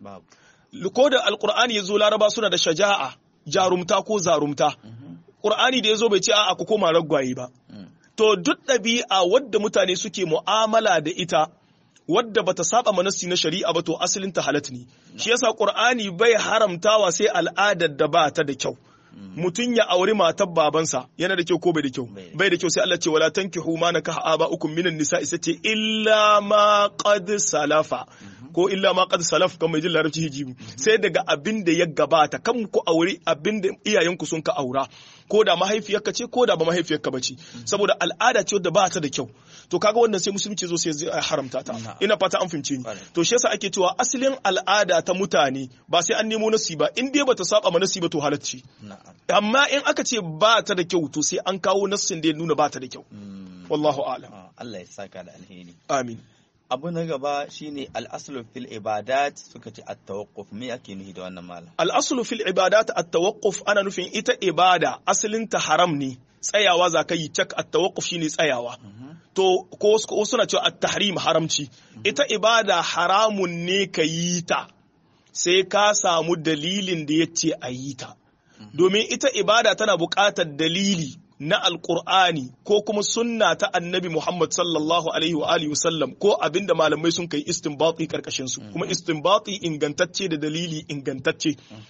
ko da alqur'ani ya zo larabawa suna da shaja'a jarumta ko zarumta qur'ani da ya zo bai ce a'a ku koma ragwaye ba to duk ɗabi'a wadda mutane suke mu'amala da ita wadda bata saba manassi na shari'a ba to asalin ta halat ne shi yasa qur'ani bai haramtawa sai al'adar da ba ta da kyau mutun ya auri matar babansa yana da kyau ko bai da kyau bai da kyau sai Allah ce wala tankihu ma nakaha aba'ukum minan nisa'i sace illa ma qad salafa ko illa ma qad salaf kan mai jin larabci hijibi sai daga abin da ya gabata kan ku aure abin da iyayenku sun ka aura ko da mahaifiyarka ce ko da ba mahaifiyarka bace saboda al'ada ce wadda ba ta da kyau to kaga wannan sai musulunci zo sai ya haramta ta ina fata an fahimce ni to shi yasa ake cewa asalin al'ada ta mutane ba sai an nemo nasi ba in dai bata saba ma nasi ba to halacci amma in aka ce ba ta da kyau to sai an kawo nassin da ya nuna ba ta da kyau wallahu a'lam Allah ya saka da alheri amin abu na gaba shine al-aslu fil ibadat suka ce at-tawaqquf me ake nufi da wannan malam al-aslu fil ibadat at-tawaqquf ana nufin ita ibada asalin ta haram ne tsayawa za ka yi cak at-tawaqquf shine tsayawa to ko suna cewa at-tahrim haramci ita ibada haramun ne ka yi ta sai ka samu dalilin da yace a yi ta domin ita ibada tana buƙatar dalili na alƙur'ani ko kuma sunna ta annabi Muhammad sallallahu alaihi wa alihi wasallam ko abinda malamai sun kai istinbati karkashin su kuma istinbati ingantacce da dalili ingantacce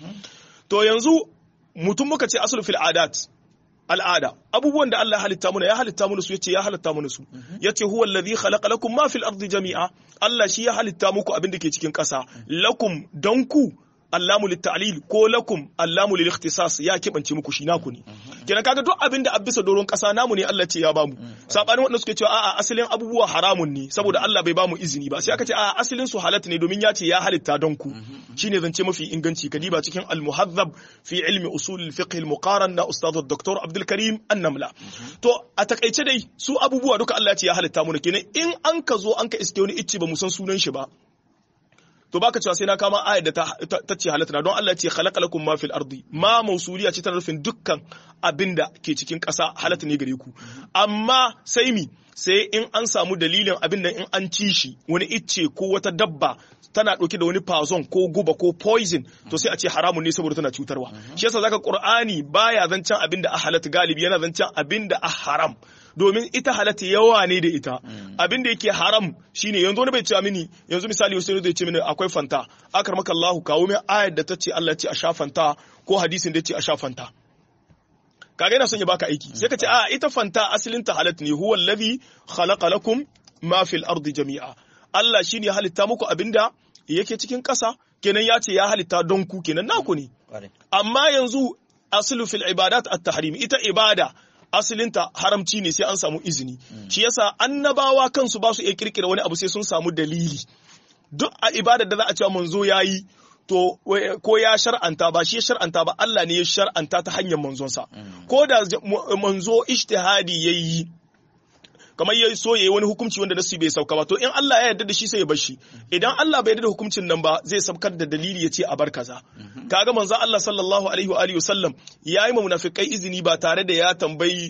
to yanzu mutum muka ce asul fil adat al'ada abubuwan da Allah halitta muna ya halitta muna su yace ya halitta muna su yace huwa allazi khalaqa lakum ma fil ardi jami'a Allah shi ya halitta muku abin da ke cikin ƙasa lakum danku allamu litta'lil ko lakum allamu lil ikhtisas ya kibance muku shi naku ne kenan kaga duk abin da abisa doron kasa namu ne Allah ce ya bamu sabanin wanda suke cewa a'a asalin abubuwa haramun ne saboda Allah bai bamu izini ba sai aka ce a'a asalin su halatta ne domin ya ce ya halitta don ku shine zance mafi inganci kadiba cikin al-muhazzab fi ilmi usul al-fiqh al-muqaran na ustad Doktor Abdul Karim An-Namla to a takaice dai su abubuwa duka Allah ya ce ya halitta mu ne kenan in an ka zo an ka iske wani icci ba mu san sunan shi ba to baka cewa sai na kama ayar da ta ce halatta don Allah ya ce khalaqa lakum ma fil ardi ma mausuliya ce tana nufin dukkan abinda ke cikin ƙasa halatta ne gare ku amma sai mi sai in an samu dalilin abinda in an ci shi wani icce ko wata dabba tana ɗauke da wani poison ko guba ko poison to sai a ce haramun ne saboda tana cutarwa shi yasa zaka Qur'ani baya zancen abinda a halatta galibi yana zancen abinda a haram domin ita halatta yawa ne da ita abin da yake haram shine yanzu wani bai ce mini yanzu misali wasu zai ce mini akwai fanta akar maka Allah kawo min ayar da ta ce Allah ya ce a sha fanta ko hadisin da ya ce a sha fanta kaga yana son ya baka aiki sai ka ce a ita fanta asalin ta halatta ne huwa allazi khalaqa lakum ma fil ardi jami'a Allah shine ya halitta muku abinda yake cikin ƙasa kenan ya ce ya halitta don ku kenan naku ne amma yanzu aslu fil ibadat at-tahrim ita ibada asalinta haramci ne sai an samu izini shi yasa annabawa kansu ba su iya kirkira wani abu sai sun samu dalili duk a ibadar da za a cewa manzo yayi to ko ya shar'anta ba shi ya shar'anta ba Allah ne ya shar'anta ta hanyar manzonsa ko da manzo ijtihadi yayi kamar yayi so yayi wani hukunci wanda nasu bai sauka ba to in Allah ya yarda da shi sai ya bar shi idan Allah bai yarda da hukuncin nan ba zai sabkar da dalili ya ce a bar kaza kaga manzo Allah sallallahu alaihi wa alihi wasallam yayi ma munafikai izini ba tare da ya tambayi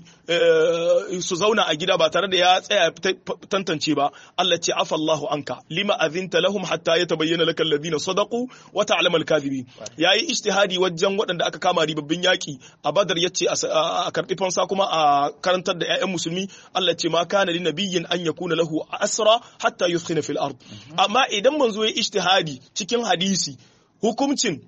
su zauna a gida ba tare da ya tsaya tantance ba Allah ce afa Allahu anka lima azinta lahum hatta yatabayyana laka alladhina sadaqu wa ta'lamu al-kadhibin yayi ijtihadi wajen waɗanda aka kama ribabbin yaki a Badar yace a karbi fansa kuma a karantar da ƴaƴan musulmi Allah ce ma kana li nabiyyin an yakuna lahu asra hatta yuskhina fil ard amma idan manzo ya ijtihadi cikin hadisi hukuncin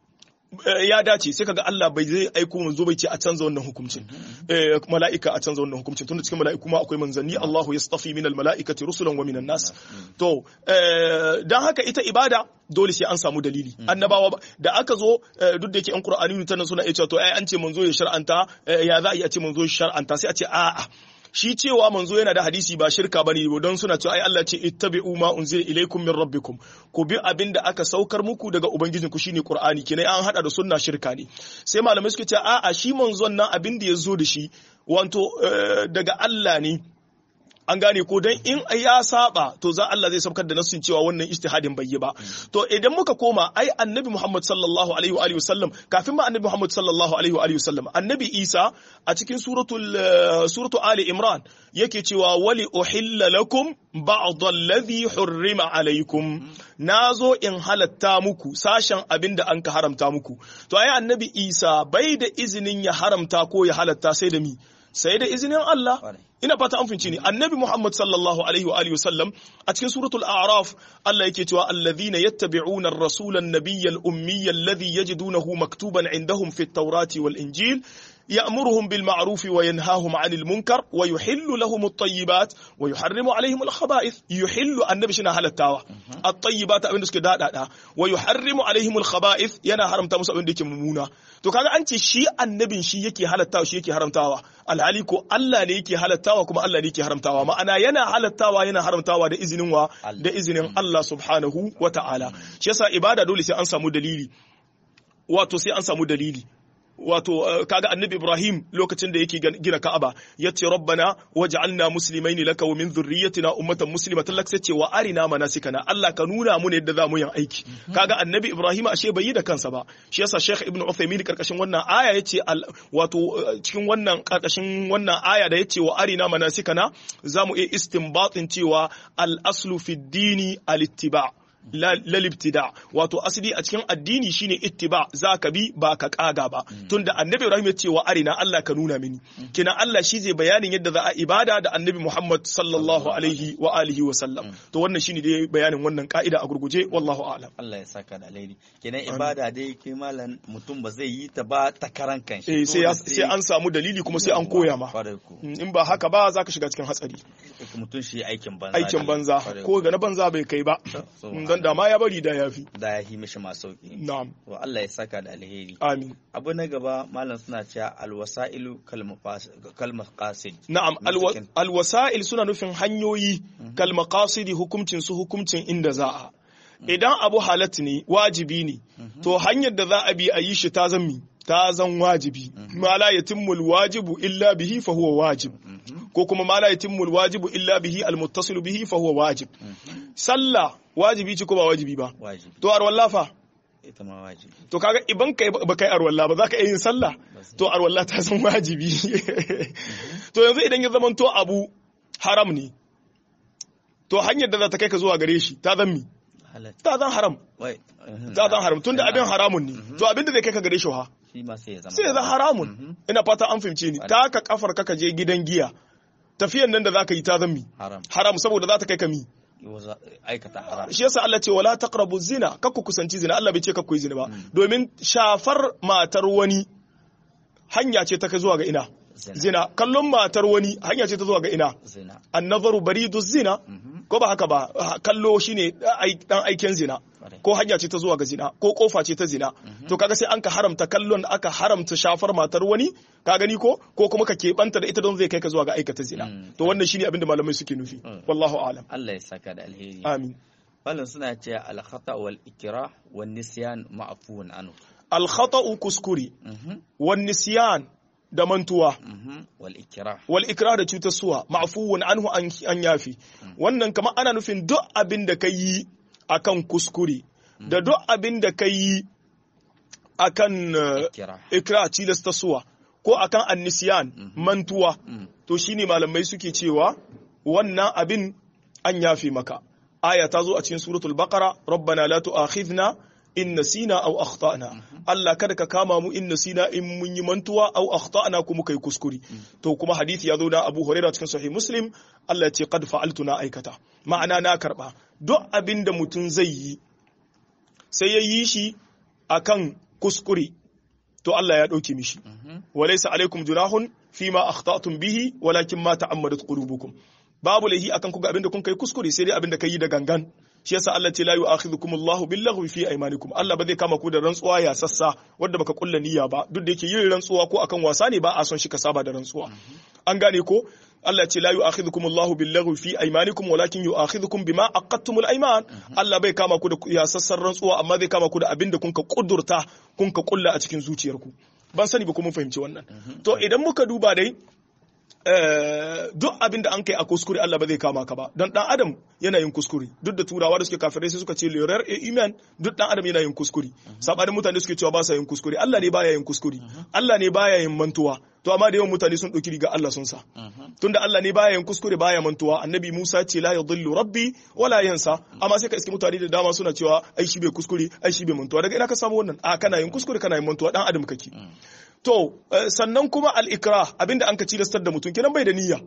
ya dace sai kaga Allah bai zai aiko manzo bai ce a canza wannan hukuncin mala'ika a canza wannan hukuncin tunda cikin mala'iku ma akwai manzanni Allahu yastafi minal mala'ikati rusulan wa minan nas to dan haka ita ibada dole sai an samu dalili annabawa da aka zo duk da yake an Qur'ani tana suna cewa to ai an ce manzo ya shar'anta ya za a iya ce manzo ya shar'anta sai a ce a'a shi cewa manzo yana da hadisi ba shirka bane don suna cewa ai Allah ce ittabi'u ma unzila ilaykum min rabbikum ku bi abinda aka saukar muku daga ubangijinku shine Qur'ani kenan an hada da sunna shirka ne sai malamai suke cewa a'a shi manzon nan abinda yazo da shi wato daga Allah ne an gane ko dan in ya saba to za Allah zai sabkar da nassin cewa wannan ijtihadin bai yi ba to idan muka koma ai annabi Muhammad sallallahu alaihi wa alihi wasallam kafin ma annabi Muhammad sallallahu alaihi wa alihi wasallam annabi Isa a cikin suratul suratu Ali Imran yake cewa wali uhilla lakum ba'd alladhi hurrima alaikum nazo in halatta muku sashen abinda an ka haramta muku to ai annabi Isa bai da izinin ya haramta ko ya halatta sai da mi sai da izinin Allah ina fata an finci ne annabi Muhammad sallallahu alaihi wa alihi wasallam a cikin suratul a'raf Allah yake cewa alladhina yattabi'una ar-rasula an-nabiyya al-ummiyya alladhi yajidunahu maktuban 'indahum fit tawrati wal injil يأمرهم بالمعروف وينهاهم عن المنكر ويحل لهم الطيبات ويحرم عليهم الخبائث يحل النبي شنا halattawa الطيبات abin da suke dada ويحرم عليهم الخبائث yana haramta musu abin da yake mummuna to kaga an ce shi annabin shi yake halattawa shi yake haramtawa alhali ko Allah ne yake halattawa kuma Allah ne yake haramtawa ma'ana yana halattawa yana haramtawa da izinin wa da izinin Allah subhanahu wata'ala shi yasa ibada dole sai an samu dalili wato sai an samu dalili wato kaga annabi Ibrahim lokacin da yake gina Ka'aba yace rabbana waj'alna muslimaini laka wa min dhurriyyatina ummatan muslimatan lak sai ce wa arina manasikana Allah ka nuna mu ne yadda zamu yin aiki kaga annabi Ibrahim ashe bai yi da kansa ba shi yasa Sheikh Ibn Uthaymeen karkashin wannan aya yace wato cikin wannan karkashin wannan aya da yace wa arina manasikana zamu iya istinbatin cewa al aslu fi dini al ittiba' lalibtida wato asali a cikin addini shine ittiba zaka bi ba ka kaga ba tunda annabi Ibrahim ya ce wa arina Allah ka nuna mini kina Allah shi zai bayanin yadda za a ibada da annabi Muhammad sallallahu alaihi wa alihi wa sallam to wannan shine dai bayanin wannan ka'ida a gurguje wallahu a'lam Allah ya saka da alheri kenan ibada dai kai malam mutum ba zai yi ta ba ta karan kanshi eh sai sai an samu dalili kuma sai an koya ma in ba haka ba zaka shiga cikin hatsari mutum shi aikin banza aikin banza ko ga na banza bai kai ba da ma ya bari da yafi da ya yi mishi masu sauki na'am wa Allah ya saka da alheri amin abu na gaba malam suna cewa alwasailu kalmaqasid na'am alwasail suna nufin hanyoyi kalmaqasidi hukuncin su hukuncin inda za a idan abu halat ne wajibi ne to hanyar da za a bi a yi shi ta zan ta zan wajibi ma la yatimmul wajibu illa bihi fa huwa wajib ko kuma ma la yatimmul wajibu illa bihi almuttasilu bihi fa huwa wajib sallah wajibi ce ko ba wajibi ba to arwalla fa ita ma wajibi to kaga idan kai ba kai arwalla ba za ka yin sallah to arwalla ta san wajibi to yanzu idan ya zama to abu haram ne to hanyar da za ta kai ka zuwa gare shi ta zan mi ta zan haram ta zan haram tunda abin haramun ne to abin da zai kai ka gare shi ha sai ya zan haramun ina fata an fahimce ni ta ka kafar ka je gidan giya tafiyan nan da za ka yi ta zan mi haram saboda za ta kai ka mi aikata haram shi yasa Allah ce wala taqrabu zina kakku kusanci zina Allah bai ce kakku yi zina ba domin shafar matar wani hanya ce ta kai zuwa ga ina zina kallon matar wani hanya ce ta zuwa ga ina zina annazaru baridu zina ko ba haka ba kallo shine dan aiken zina ko hanya ce ta zuwa ga zina ko kofa ce ta zina to kaga sai an ka haramta kallon da aka haramta shafar matar wani ka gani ko ko kuma ka keɓanta da ita don zai kai ka zuwa ga aikata zina to wannan shine abin da malamai suke nufi wallahu a'lam Allah ya saka da alheri amin wannan suna cewa al khata wal ikrah wan nisyan ma'fuun anhu al khata kuskuri wan nisyan da mantuwa wal ikrah wal ikrah da cutarsuwa ma'fuun anhu an yafi wannan kamar ana nufin duk abin da ka yi akan kuskure da duk abin da ka yi akan ikra tilasta suwa ko akan annisiyan mantuwa to shine malamai suke cewa wannan abin an yafe maka aya ta zo a cikin suratul baqara rabbana la tu'akhidhna in nasina aw akhtana Allah kada ka kama mu in nasina in mun yi mantuwa aw akhtana kuma kai kuskure to kuma hadisi ya zo da Abu Hurairah cikin sahih Muslim Allah ya ce qad fa'altu na aikata ma'ana na karba duk abin da mutum zai yi sai ya yi shi akan kuskure to Allah ya dauke mishi walaysa alaikum junahun fima akhtatum bihi walakin ma ta'ammadat qulubukum babu lahi akan ku ga abin da kun kai kuskure sai dai abin da kai da gangan shi yasa Allah ce la yu'akhidhukum Allahu billaghwi fi aymanikum Allah ba zai kama ku da rantsuwa ya sassa wanda baka kulla niyya ba duk da yake yin rantsuwa ko akan wasa ne ba a son shi ka saba da rantsuwa an gane ko Allah ce la yu'akhidhukum Allahu billaghwi fi aymanikum walakin yu'akhidhukum bima aqadtumul ayman Allah bai kama ku da ya sassan rantsuwa amma zai kama ku da abin da kun ka kudurta kun ka kulla a cikin zuciyarku ban sani ba kuma fahimci wannan to idan muka duba dai duk abin da an kai a kuskure Allah ba zai kama ka ba don dan adam yana yin kuskure duk da turawa da suke kafirai sai suka ce l'erreur est humaine duk dan adam yana yin kuskure sabanin mutane suke cewa ba sa yin kuskure Allah ne baya yin kuskure Allah ne baya yin mantuwa to amma da yawan mutane sun dauki riga Allah sun sa tunda Allah ne baya yin kuskure baya mantuwa annabi Musa ce la yadhillu rabbi wala yansa amma sai ka iske mutane da dama suna cewa ai shi bai kuskure ai shi bai mantuwa daga ina ka samu wannan a kana yin kuskure kana yin mantuwa dan adam kake to sannan kuma al-ikrah abinda an ka tilastar da mutum kenan bai da niyya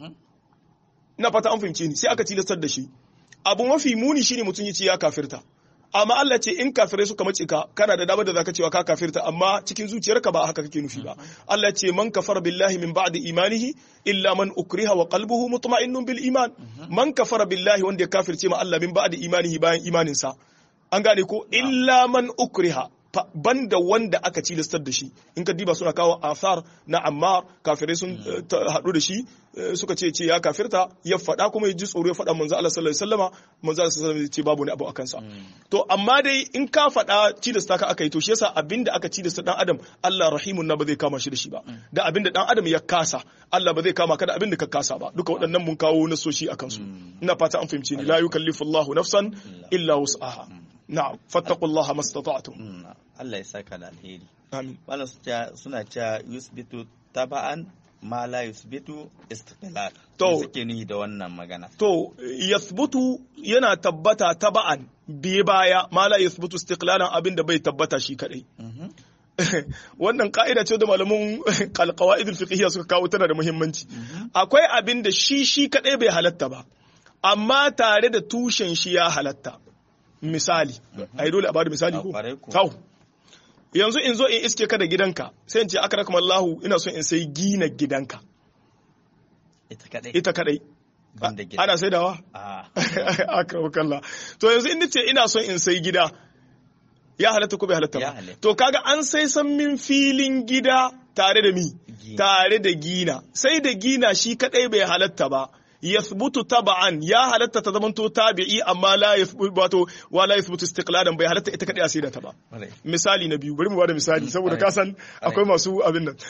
ina fata an fahimce ni sai aka tilastar da shi abu mafi muni shine mutum yace ya kafirta amma Allah ce in kafirai suka mace ka kana da damar da zaka cewa ka kafirta amma cikin zuciyarka ba haka kake nufi ba Allah ce man kafara billahi min ba'di imanihi illa man ukriha wa qalbuhu mutma'innun bil iman man kafara billahi wanda ya kafirce ma Allah min ba'di imanihi bayan imaninsa an gane ko illa man ukriha banda wanda aka cilastar da shi in ka diba suna kawo athar na Ammar kafirai sun haɗu da shi suka ce ce ya kafirta ya faɗa kuma ya ji tsoro ya faɗa manzo Allah sallallahu alaihi wasallama manzo Allah sallallahu alaihi wasallam ya ce babu ne abu akan sa to amma dai in ka faɗa cilasta ka aka yi to shi yasa abinda aka cilasta dan adam Allah rahimun na ba zai kama shi da shi ba da abinda dan adam ya kasa Allah ba zai kama ka da abinda ka kasa ba duka waɗannan mun kawo nasoshi akan su ina fata an fahimce ni la yukallifu Allahu nafsan illa wus'aha na'am fattaqullaha mastata'tum Allah ya saka da alheri amin wannan suna cewa yusbitu taba'an ma la yusbitu istiqlal to suke ni da wannan magana to yathbutu yana tabbata taba'an biye baya ma la yusbitu istiqlalan abinda bai tabbata shi kadai wannan ka'ida ce da malamin qawaid al-fiqhiyya suka kawo tana da muhimmanci akwai abinda shi shi kadai bai halatta ba amma tare da tushen shi ya halatta misali ai dole a bada misali ko tau yanzu in zo in iske ka da gidanka sai in ce akrakum Allahu ina so in sai gina gidanka ita kadai ita kadai ana saidawa ah akrakum Allah to yanzu in nace ina so in sai gida ya halatta ko bai halatta ba to kaga an sai san min filin gida tare da mi tare da gina sai da gina shi kadai bai halatta ba yathbutu tab'an ya halatta ta zamanto tabi'i amma la yathbutu wato wala yathbutu istiqlalan bai halatta ita kadai a saida ta ba misali na biyu bari mu bada misali saboda ka san akwai masu abin nan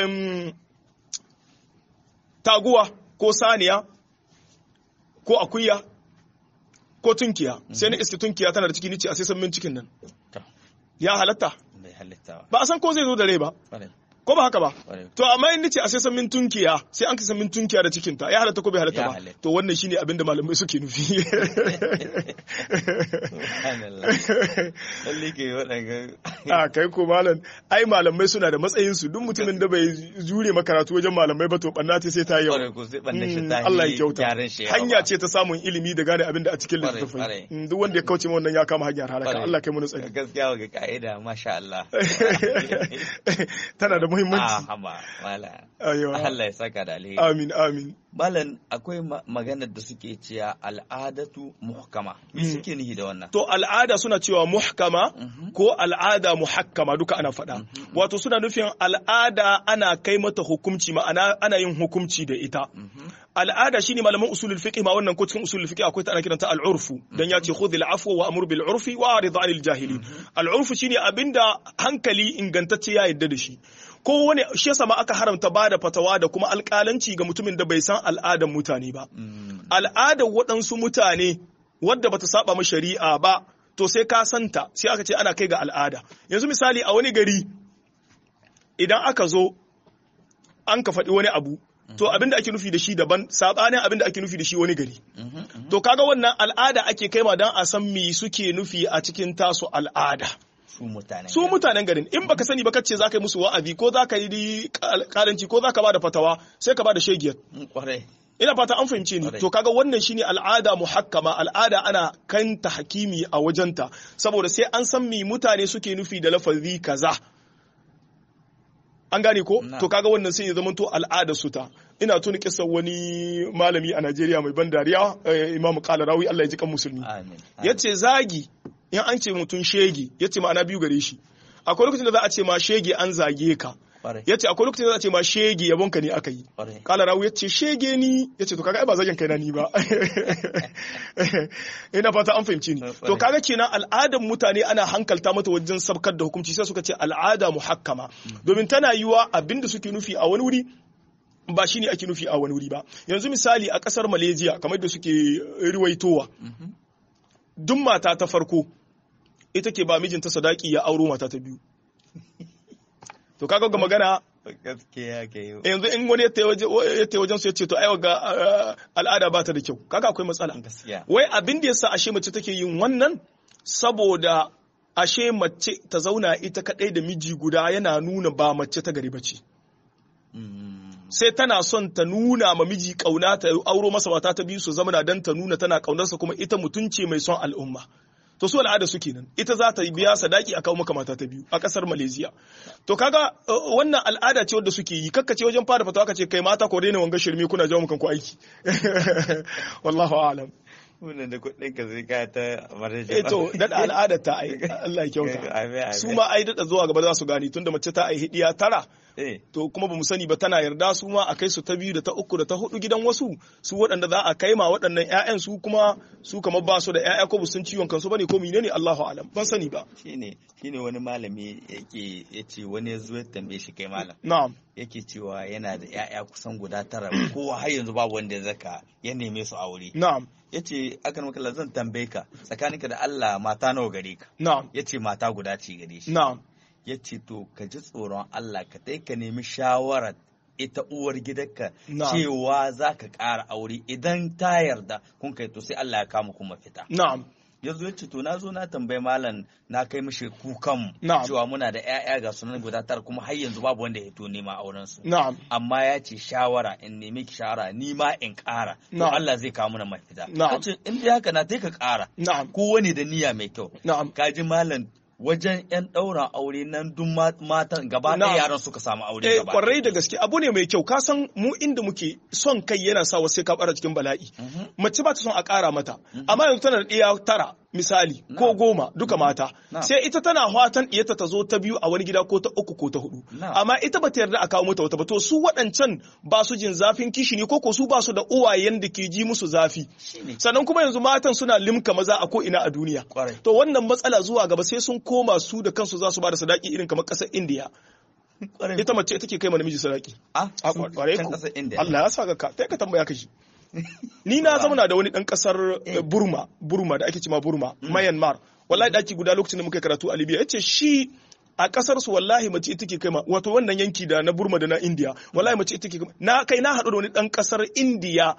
taguwa ko saniya ko akuya ko tunkiya sai na iske tunkiya tana da ciki nice a sai san min cikin nan ya halatta bai halatta ba a san ko zai zo da rai ba ko ba haka ba to amma in nace a sai san min tunkiya sai an kasa min tunkiya da cikin ta ya halatta ko bai halatta ba to wannan shine abin da malamai suke nufi lalle ke wadanga a kai ko malam ai malamai suna da matsayin su duk mutumin da bai jure makaratu wajen malamai ba to banna ta sai ta yi yawa Allah ya kyauta hanya ce ta samun ilimi da gane abin da a cikin littafai duk wanda ya kauce wannan ya kama hanyar halaka Allah kai mu tsari gaskiya ga kaida masha Allah tana da muhimmanci. Ah, haba, mala. Allah ya saka da alheri. Amin, amin. Malam akwai maganar da suke cewa al'adatu muhkama. Me suke nihi da wannan? To al'ada suna cewa muhkama ko al'ada muhakkama duka ana faɗa. Wato suna nufin al'ada ana kai mata hukunci ma'ana ana yin hukunci da ita. Al'ada shine malaman usulul fiqh ma wannan ko cikin usulul fiqh akwai ta ana kiranta al'urfu dan ya ce khudh al'afwa wa amur bil urfi wa arid 'anil jahilin. Al'urfu shine abinda hankali ingantacce ya yadda da shi. Ko wani shi yasa ma aka haramta bada fatawa da kuma alƙalanci ga mutumin da bai san al'adan mutane ba. Al'adar waɗansu mutane wadda bata saba ma shari'a ba to sai ka santa sai aka ce ana kai ga al'ada. Yanzu misali a wani gari idan aka zo an ka faɗi wani abu to abinda ake nufi da shi daban sabanin abinda ake nufi da shi wani gari. To kaga wannan al'ada ake kaima dan a san me suke nufi a cikin tasu al'ada. su mutanen garin in baka sani ba kace zaka yi musu wa'azi ko zaka yi karanci ko zaka bada fatawa sai ka bada shegiyar ina fata an fahimce ni to kaga wannan shine al'ada muhakkama al'ada ana kanta hakimi a wajenta saboda sai an san me mutane suke nufi da lafazi kaza an gane ko to kaga wannan sai ya zama to al'ada su ta ina tuni kisan wani malami a Najeriya mai ban dariya Imam Qalarawi Allah ya ji kan musulmi yace zagi in an ce mutum shege yace ma'ana biyu gare shi akwai lokacin da za a ce ma shege an zage ka yace akwai lokacin da za a ce ma shege yabonka ne aka yi Qalarawi yace shege ni yace to kaga ai ba zagen kai na ni ba ina fata an fahimci ni to kaga kenan al'adar mutane ana hankalta mata wajen sabkar da hukunci sai suka ce al'ada muhakkama domin tana yiwa abinda suke nufi a wani wuri ba shine ake nufi a wani wuri ba yanzu misali a kasar Malaysia kamar da suke riwaitowa duk mata ta farko ita ke ba mijinta sadaki ya auro mata ta biyu to kaga ga magana gaskiya ke yi yanzu in wani ya tayi wajen su ya ce to ai ga al'ada ba ta da kyau kaga akwai matsala wai abin da yasa ashe mace take yin wannan saboda ashe mace ta zauna ita kadai da miji guda yana nuna ba mace ta gari bace sai tana son ta nuna ma miji kauna ta auro masa mata ta biyu su zama dan ta nuna tana kaunarsa kuma ita mutunce mai son al'umma to su al'ada su kenan ita za ta biya sadaki a kawo maka mata ta biyu a kasar Malaysia to kaga wannan al'ada ce wadda suke yi kakkace wajen fara fatawa kace kai mata ko daina wanga shirme kuna jawo mukan ku aiki wallahu a'lam wannan da kuɗin ka zai kaya ta marriage eh to da al'ada ta ai Allah ya kyauta su ma ai da zuwa gaba za su gani tunda mace ta ai hidiya tara to kuma bamu sani ba tana yarda su ma a kai su ta biyu da ta uku da ta hudu gidan wasu su waɗanda za a kai ma waɗannan ƴaƴan su kuma su kamar ba su da ƴaƴa ko sun ciwon kansu bane ko menene Allahu alam ban sani ba shine shine wani malami yake yace wani ya zo ya tambaye shi kai malam na'am yake cewa yana da ƴaƴa kusan guda tara kowa har yanzu babu wanda ya zaka ya neme su aure na'am yace akan makalla zan tambaye ka tsakaninka da Allah mata nawa gare ka na'am yace mata guda ce gare shi na'am yace to ka ji tsoron Allah ka tai ka nemi shawarar ita uwar gidanka cewa za ka ƙara aure idan ta yarda kun kai to sai Allah ya kama kuma fita na'am yanzu yace to na zo na tambayi malam na kai mishi kukan cewa muna da ƴaƴa ga sunan guda tara kuma har yanzu babu wanda ya to nema auren su na'am amma ya ce shawara in nemi ki shawara ni ma in ƙara to Allah zai kawo mana mafita kace in dai haka na tai ka ƙara na'am ko wani da niyya mai kyau na'am kaji malam wajen yan ɗauran aure nan duk matan gaba ɗaya yaran suka samu aure gaba. Eh kwarai da gaske abu ne mai kyau ka san mu inda muke son kai yana sa wasu ka bara cikin bala'i. Mace ba ta son a ƙara mata amma yanzu tana da ɗiya tara misali ko goma duka mata sai ita tana fatan iyata ta zo ta biyu a wani gida ko ta uku ko ta hudu amma ita ba ta yarda a kawo mata wata ba to su waɗancan ba su jin zafin kishi ne ko ko su ba su da uwayen da ke ji musu zafi sannan kuma yanzu matan suna limka maza a ko ina a duniya to wannan matsala zuwa gaba sai sun koma su da kansu za su ba da sadaki irin kamar ƙasar Indiya ita mace ita ke kai ma namiji sadaki a kwarai ko Allah ya saka ka kai ka tambaya ka shi ni na zauna da wani dan kasar Burma Burma da ake cewa Burma Myanmar wallahi daki guda lokacin da muka karatu a Libya yace shi a kasar su wallahi mace ita ke kaima wato wannan yanki da na Burma da na India wallahi mace ita ke na kai na hadu da wani dan kasar India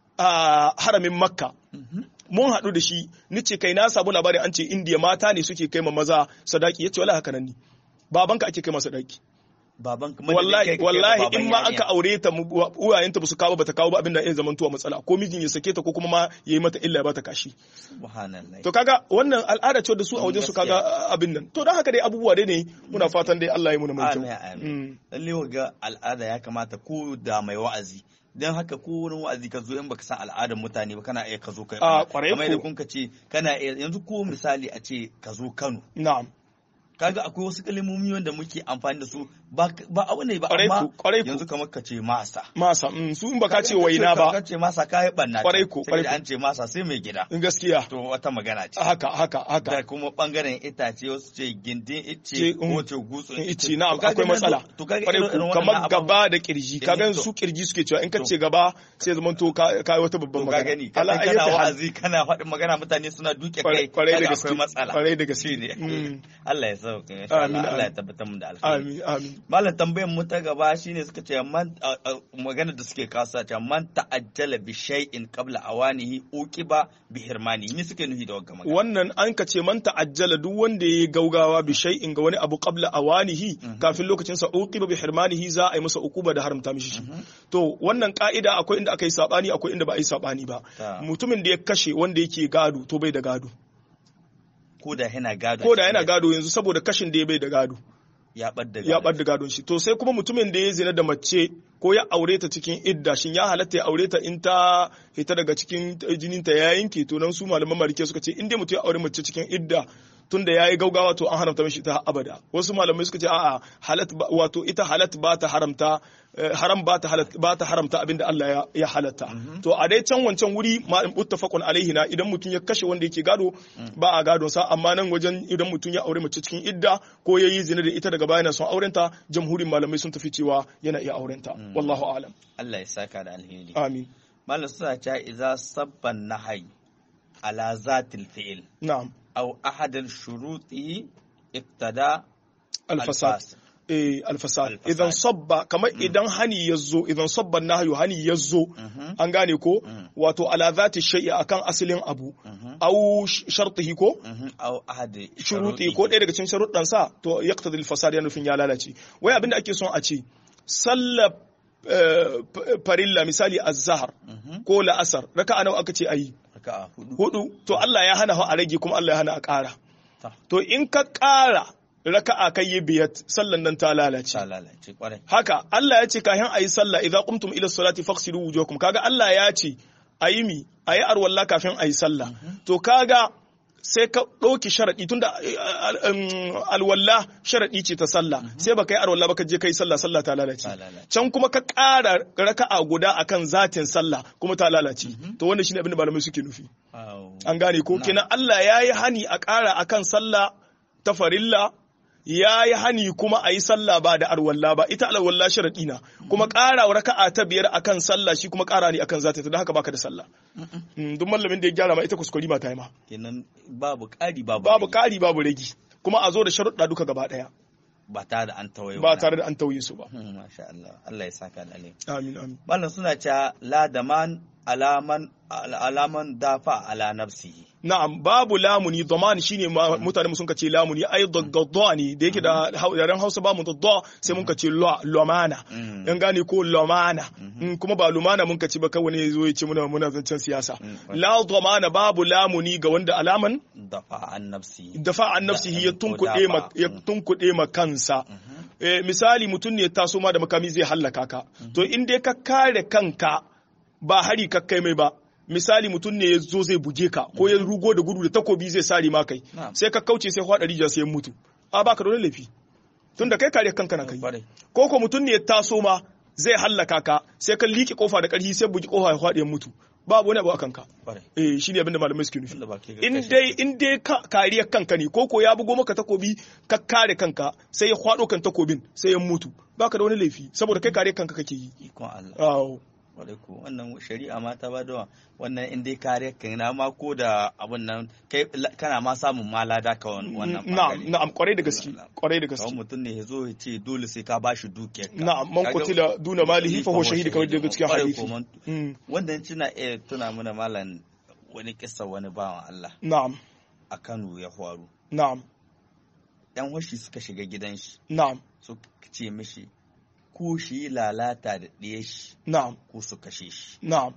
a haramin Makka mun hadu da shi nace kai na samu labari an ce India mata ne suke kaima maza sadaki yace wallahi haka nan ne babanka ake kaima sadaki baban wallahi wallahi in ma aka aure ta uwayenta ba su kawo bata kawo ba abin da ya zama tuwa matsala ko mijin ya sake ta ko kuma ma yayi mata illa ba ta kashi subhanallah to kaga wannan al'ada ce da su a wajen su kaga abin nan to dan haka dai abubuwa dai ne muna fatan dai Allah ya muna mai kyau amin lalle ga al'ada ya kamata ko da mai wa'azi dan haka ko wurin wa'azi ka zo in baka san al'adar mutane ba kana iya ka zo kai kamar da kun ka ce kana yanzu ko misali a ce ka zo Kano na'am kaga akwai wasu kalmomi wanda muke amfani da su ba ba abu ne ba amma yanzu kamar ka ce masa masa su in baka ce waina ba ka ce masa kai banna kwarai ko kwarai an ce masa sai mai gida gaskiya to wata magana ce haka haka haka da kuma bangaren itace wasu ce gindin ice ko ce gutsun ice na'am akwai matsala kwarai ko kamar gaba da kirji kaga su kirji suke cewa in ka ce gaba sai zaman to kai wata babban magana gani kana kana wa'azi kana faɗin magana mutane suna duke kai kaga akwai matsala kwarai da gaske ne Allah ya sauke insha Allah Allah ya tabbatar mu da alheri amin amin malam tambayar mu ta gaba shine suka ce man magana da suke kasa ta man ta'ajjala bi shay'in qabla awanihi uqiba bi hirmani ni suke nufi da wannan magana wannan an ka ce man ta'ajjala duk wanda yayi gaugawa bi shay'in ga wani abu qabla awanihi kafin lokacin sa uqiba bi hirmanihi za a yi masa uquba da haramta mishi shi to wannan ka'ida akwai inda aka yi sabani akwai inda ba a yi sabani ba mutumin da ya kashe wanda yake gado to bai da gado ko da yana gado ko da yana gado yanzu saboda kashin da ya bai da gado ya ɓadda ya ɓadda gadon shi to sai kuma mutumin da ya zina da mace ko ya aure ta cikin idda shin ya halatta ya aure ta in ta hita daga cikin jinin ta ya yanke to nan su malaman malike suka ce in dai mutum ya aure mace cikin idda tunda yayi gaugawa to an haramta mishi ta abada wasu malamai suka ce a'a halat wato ita halat ba ta haramta haram ba ta halat ba ta haramta abinda Allah ya halatta to a dai can wancan wuri ma muttafaqun alaihi na idan mutum ya kashe wanda yake gado ba a gadon sa amma nan wajen idan mutum ya aure mace cikin idda ko yayi zina da ita daga bayan son aurenta jamhurin malamai sun tafi cewa yana iya aurenta wallahu a'lam Allah ya saka da alheri amin malam suna cewa idza sabban nahai ala zatil fi'il na'am أو أحد الشروط ابتدى الفساد eh alfasad idan sabba kamar idan hani yazo idan sabban nahyu hani yazo an gane ko wato ala zati shay'i akan asalin abu aw shartihi ko aw ahad shuruti ko ɗaya daga cikin sharuɗan sa to yaqtadi alfasad yana nufin ya lalace wai abinda ake son a ce sallar farilla misali az-zahr ko la'asar raka'a nawa aka ce ayi raka'a hudu to Allah ya hana a rage kuma Allah ya hana a ƙara to in ka ƙara raka'a kai yi biyar sallan nan ta lalace ta lalace kwarai haka Allah ya ce kafin ayi sallah idza qumtum ila salati faghsilu wujuhakum kaga Allah ya ce a yi mi a yi arwalla kafin a yi sallah to kaga sai ka ɗauki sharaɗi tunda alwalla sharaɗi ce ta sallah sai baka yi arwalla baka je kai sallah sallah ta lalace can kuma ka ƙara raka'a guda akan zatin sallah kuma ta lalace to wannan shine abin da malamai suke nufi an gane ko kenan Allah yayi hani a ƙara akan sallah ta farilla ya yi hani kuma a yi sallah ba da arwalla ba ita alwalla sharaɗi na kuma ƙara wa raka'a ta biyar akan sallah shi kuma ƙara ne akan zata don haka baka da sallah duk mallamin da ya gyara ma ita kuskure ma ta yi ma kenan babu ƙari babu babu ƙari babu ragi kuma a zo da sharuɗa duka gaba ɗaya ba tare da an tawaye ba tare da an tauye su ba masha Allah Allah ya saka da alai amin amin mallan suna cewa la daman alaman alaman dafa ala nafsihi na'am babu lamuni daman shine mutane sun kace lamuni ai daddani da yake da yaren Hausa ba mu dadda sai mun kace lumana yan gane ko lumana kuma ba lumana mun kace ba kawai ne yazo ya ce muna muna zancen siyasa la damana babu lamuni ga wanda alaman dafa an nafsihi dafa an nafsihi ya tunkude ma ya tunkude ma kansa misali mutun ne ya taso ma da makami zai hallaka ka to in dai ka kare kanka ba hari kakkai mai ba misali mutum ne ya zo zai buge ka ko ya rugo da gudu da takobi zai sare ma kai sai ka kauce sai hwada rijiya sai ya mutu a baka da wani laifi tunda kai kare kanka na kai ko ko mutum ne ya taso ma zai hallaka ka sai ka liƙe kofa da ƙarfi sai bugi kofa ya hwada ya mutu babu wani abu akan ka eh shine abin da malamai suke nufi in dai in dai kariyar kanka ne ko ko ya bugo maka takobi ka kare kanka sai ya hwado kan takobin sai ya mutu baka da wani laifi saboda kai kariyar kanka kake yi ikon Allah wadaiku wannan shari'a ma ta bada wannan in dai kare ka na ma ko da abun nan kai kana ma samun malada ka wannan na'am na'am kwarai da gaske kwarai da gaske mutum ne yazo ya ce dole sai ka bashi dukiyar ka na'am man qutila duna malihi fa huwa shahid kamar da cikin hadisi wannan tuna eh tuna mana malan wani kissa wani bawan Allah na'am a Kano ya faru na'am yan washi suka shiga gidan shi na'am suka ce mishi ko shi lalata da ɗaya shi na'am ko su kashe shi na'am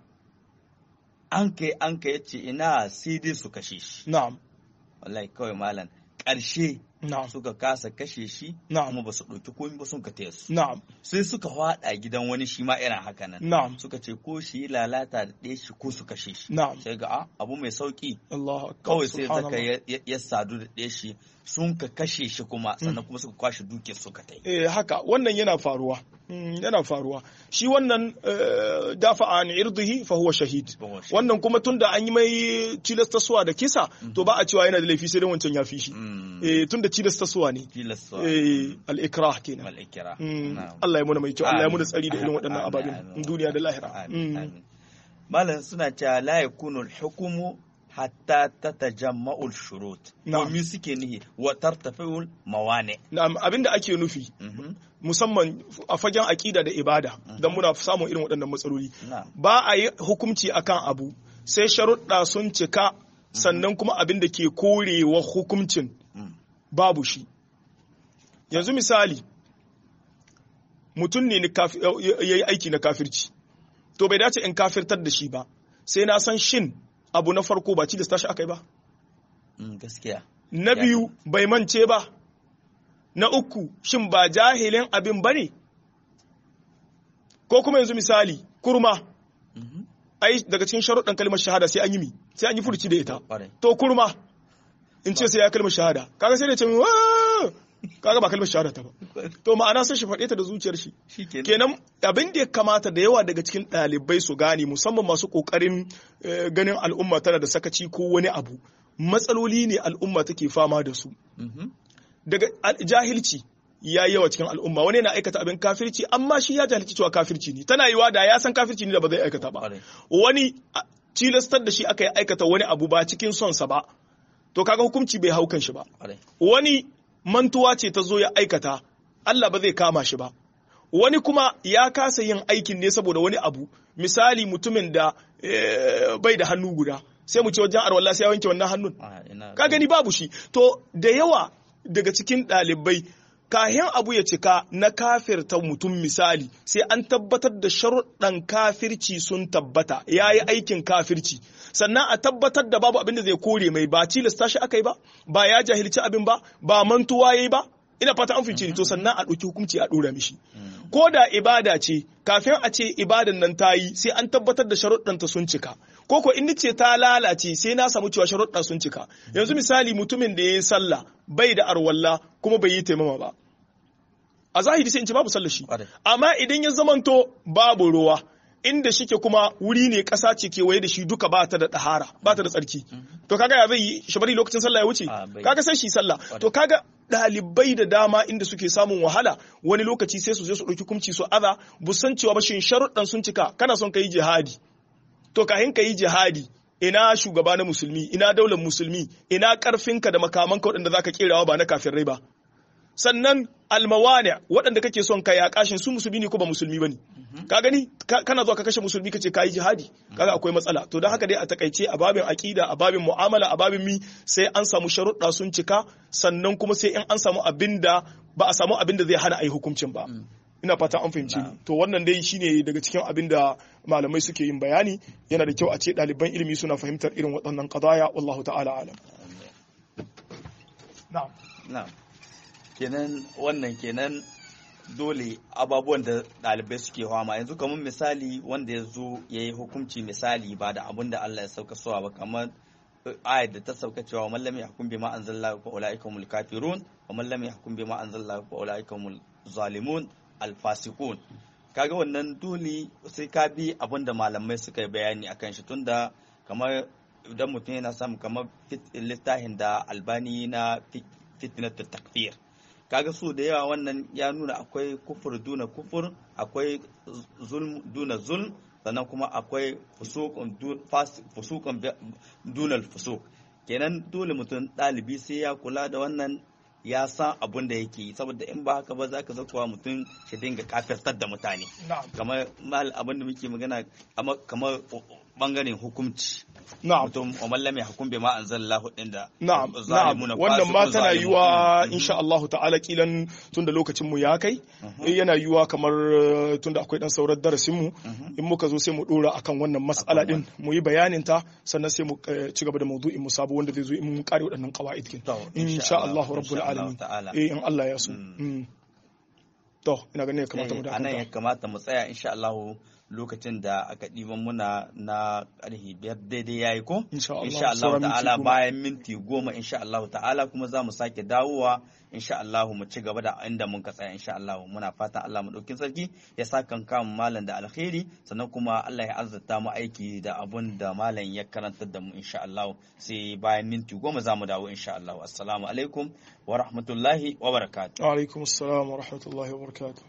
an kai an kai yace ina sai dai su kashe shi na'am wallahi kawai malam ƙarshe na'am suka kasa kashe shi kuma ba su ɗauki komai ba sun ka taya su na'am sai suka hwada gidan wani shi ma irin haka nan na'am suka ce ko shi lalata da ɗaya shi ko su kashe shi na'am sai ga abu mai sauki Allah kawai sai zaka ya sadu da ɗaya shi sun ka kashe shi kuma sannan kuma suka kwashe dukiyar suka tai eh haka wannan yana faruwa yana faruwa shi wannan dafa an irdihi fa huwa shahid wannan kuma tunda an yi mai tilastaswa da kisa to ba a cewa yana da laifi sai dai wancan ya fi shi eh tunda tilastaswa ne eh al-ikrah kenan al-ikrah Allah ya muna mai kyau Allah ya muna tsari da irin waɗannan ababin duniya da lahira malam suna cewa la yakunu al-hukmu hatta tatajamma'u al-shurut ko mi suke nihi wa tartafi'ul mawani na'am abinda ake nufi musamman a fagen aqida da ibada dan muna samun irin waɗannan matsaloli ba a yi hukunci akan abu sai sharuɗa sun cika sannan kuma abinda ke korewa hukuncin babu shi yanzu misali mutum ne yayi aiki na kafirci to bai dace in kafirtar da shi ba sai na san shin abu na farko ba cilasta shi aka yi ba gaskiya na biyu bai mance ba na uku shin ba jahilin abin ba ne ko kuma yanzu misali kurma ai daga cikin sharuɗan kalmar shahada sai an yi mi sai an yi furuci da ita to kurma in ce sai ya kalmar shahada kaga sai da ce kaga ba kalmar shahada ta ba to ma'ana sai shi faɗe ta da zuciyar shi kenan abin da ya kamata da yawa daga cikin ɗalibai su gane musamman masu ƙoƙarin ganin al'umma tana da sakaci ko wani abu matsaloli ne al'umma take fama da su daga jahilci ya yawa cikin al'umma wani yana aikata abin kafirci amma shi ya jahilci cewa kafirci ne tana yiwa da ya san kafirci ne da ba zai aikata ba wani tilastar da shi aka yi aikata wani abu ba cikin son sa ba to kaga hukunci bai hau kan shi ba wani mantuwa ce ta zo ya aikata Allah ba zai kama shi ba wani kuma ya kasa yin aikin ne saboda wani abu misali mutumin da bai da hannu guda sai mu ce wajen arwallah sai ya wanke wannan hannun ka gani babu shi to da yawa daga cikin ɗalibai kahin abu ya cika na kafirta mutum misali sai an tabbatar da sharuɗan kafirci sun tabbata ya yi aikin kafirci sannan a tabbatar da babu abin da zai kore mai ba tilasta shi aka yi ba ba ya jahilci abin ba ba mantuwa ya yi ba ina fata an fice to sannan a ɗauki hukunci a ɗora mishi ko da ibada ce kafin a ce ibadan nan ta yi sai an tabbatar da sharuɗanta sun cika ko ko in ce ta lalace sai na samu cewa sharuɗa sun cika yanzu misali mutumin da ya yi sallah bai da arwalla kuma bai yi taimama ba a zahiri sai in ce babu sallar shi amma idan ya zamanto babu ruwa inda shike kuma wuri ne ƙasa ce kewaye da shi duka ba ta da ɗahara ba ta da tsarki to kaga ya zai yi shi bari lokacin sallah ya wuce kaga sai shi sallah to kaga ɗalibai da dama inda suke samun wahala wani lokaci sai su je su ɗauki kumci su aza bu san cewa ba shin sharuɗan sun cika kana son ka yi jihadi to kahin ka yi jihadi ina shugaba na musulmi ina daular musulmi ina ƙarfinka da makamanka waɗanda zaka kerawa ba na kafirai ba sannan almawani waɗanda kake son ka yaƙa shin su musulmi ne ko ba musulmi bane ka gani kana zuwa ka kashe musulmi kace kai jihadi kaga akwai matsala to don haka dai a takaice a babin aqida a babin mu'amala a babin mi sai an samu sharuɗa sun cika sannan kuma sai in an samu abinda ba a samu abinda zai hana ai hukuncin ba ina fata an fahimci ni to wannan dai shine daga cikin abinda malamai suke yin bayani yana da kyau a ce ɗaliban ilimi suna fahimtar irin waɗannan qadaya wallahu ta'ala alam na'am na'am kenan wannan kenan dole ababuwan da ɗalibai suke hama yanzu kamar misali wanda ya zo ya yi hukunci misali ba da abin da Allah ya sauka suwa ba kamar ayat da ta sauka cewa man lam yahkum bima anzalallahu fa ulaika humul kafirun wa man lam yahkum bima anzalallahu fa ulaika humul zalimun alfasiqun kaga wannan dole sai ka bi abin da malamai suka yi bayani akan shi tunda kamar idan mutum yana samu kamar littafin da albani na fitnatut takfir kaga su da yawa wannan ya nuna akwai kufur duna kufur akwai zulm duna zulm sannan kuma akwai fusuqun duna fusuq kenan dole mutum dalibi sai ya kula da wannan ya san abin da yake yi saboda in ba haka ba za ka zakuwa mutum shi dinga kafirtar da mutane kamar mal abin da muke magana kamar bangaren hukunci mutum wa mallam ya hukum bima anzalallahu din da na'am wannan ma tana yiwa insha Allah ta'ala kilan tunda lokacin mu ya kai yana yiwa kamar tunda akwai dan sauran darasin mu in muka zo sai mu dora akan wannan mas'ala din mu yi bayanin ta sannan sai mu ci gaba da maudu'in mu sabo wanda zai zo in mun kare waɗannan qawaid kin insha Allah rabbul alamin eh in Allah ya so to ina ganin ya kamata mu da anan ya kamata mu tsaya insha Allah lokacin da aka ɗiban muna na ƙarfi biyar daidai ya yi ko? Insha Allah ta'ala bayan minti goma insha Allah ta'ala kuma za mu sake dawowa insha Allah mu ci gaba da inda mun ka tsaya insha Allah muna fatan Allah mu ɗauki sarki ya sa kan kamun malam da alkhairi sannan kuma Allah ya azzata mu aiki da abun da malam ya karantar da mu insha Allah sai bayan minti goma za mu dawo insha Allah assalamu alaikum wa rahmatullahi wa barakatuh. Wa alaikum assalam wa rahmatullahi wa barakatuh.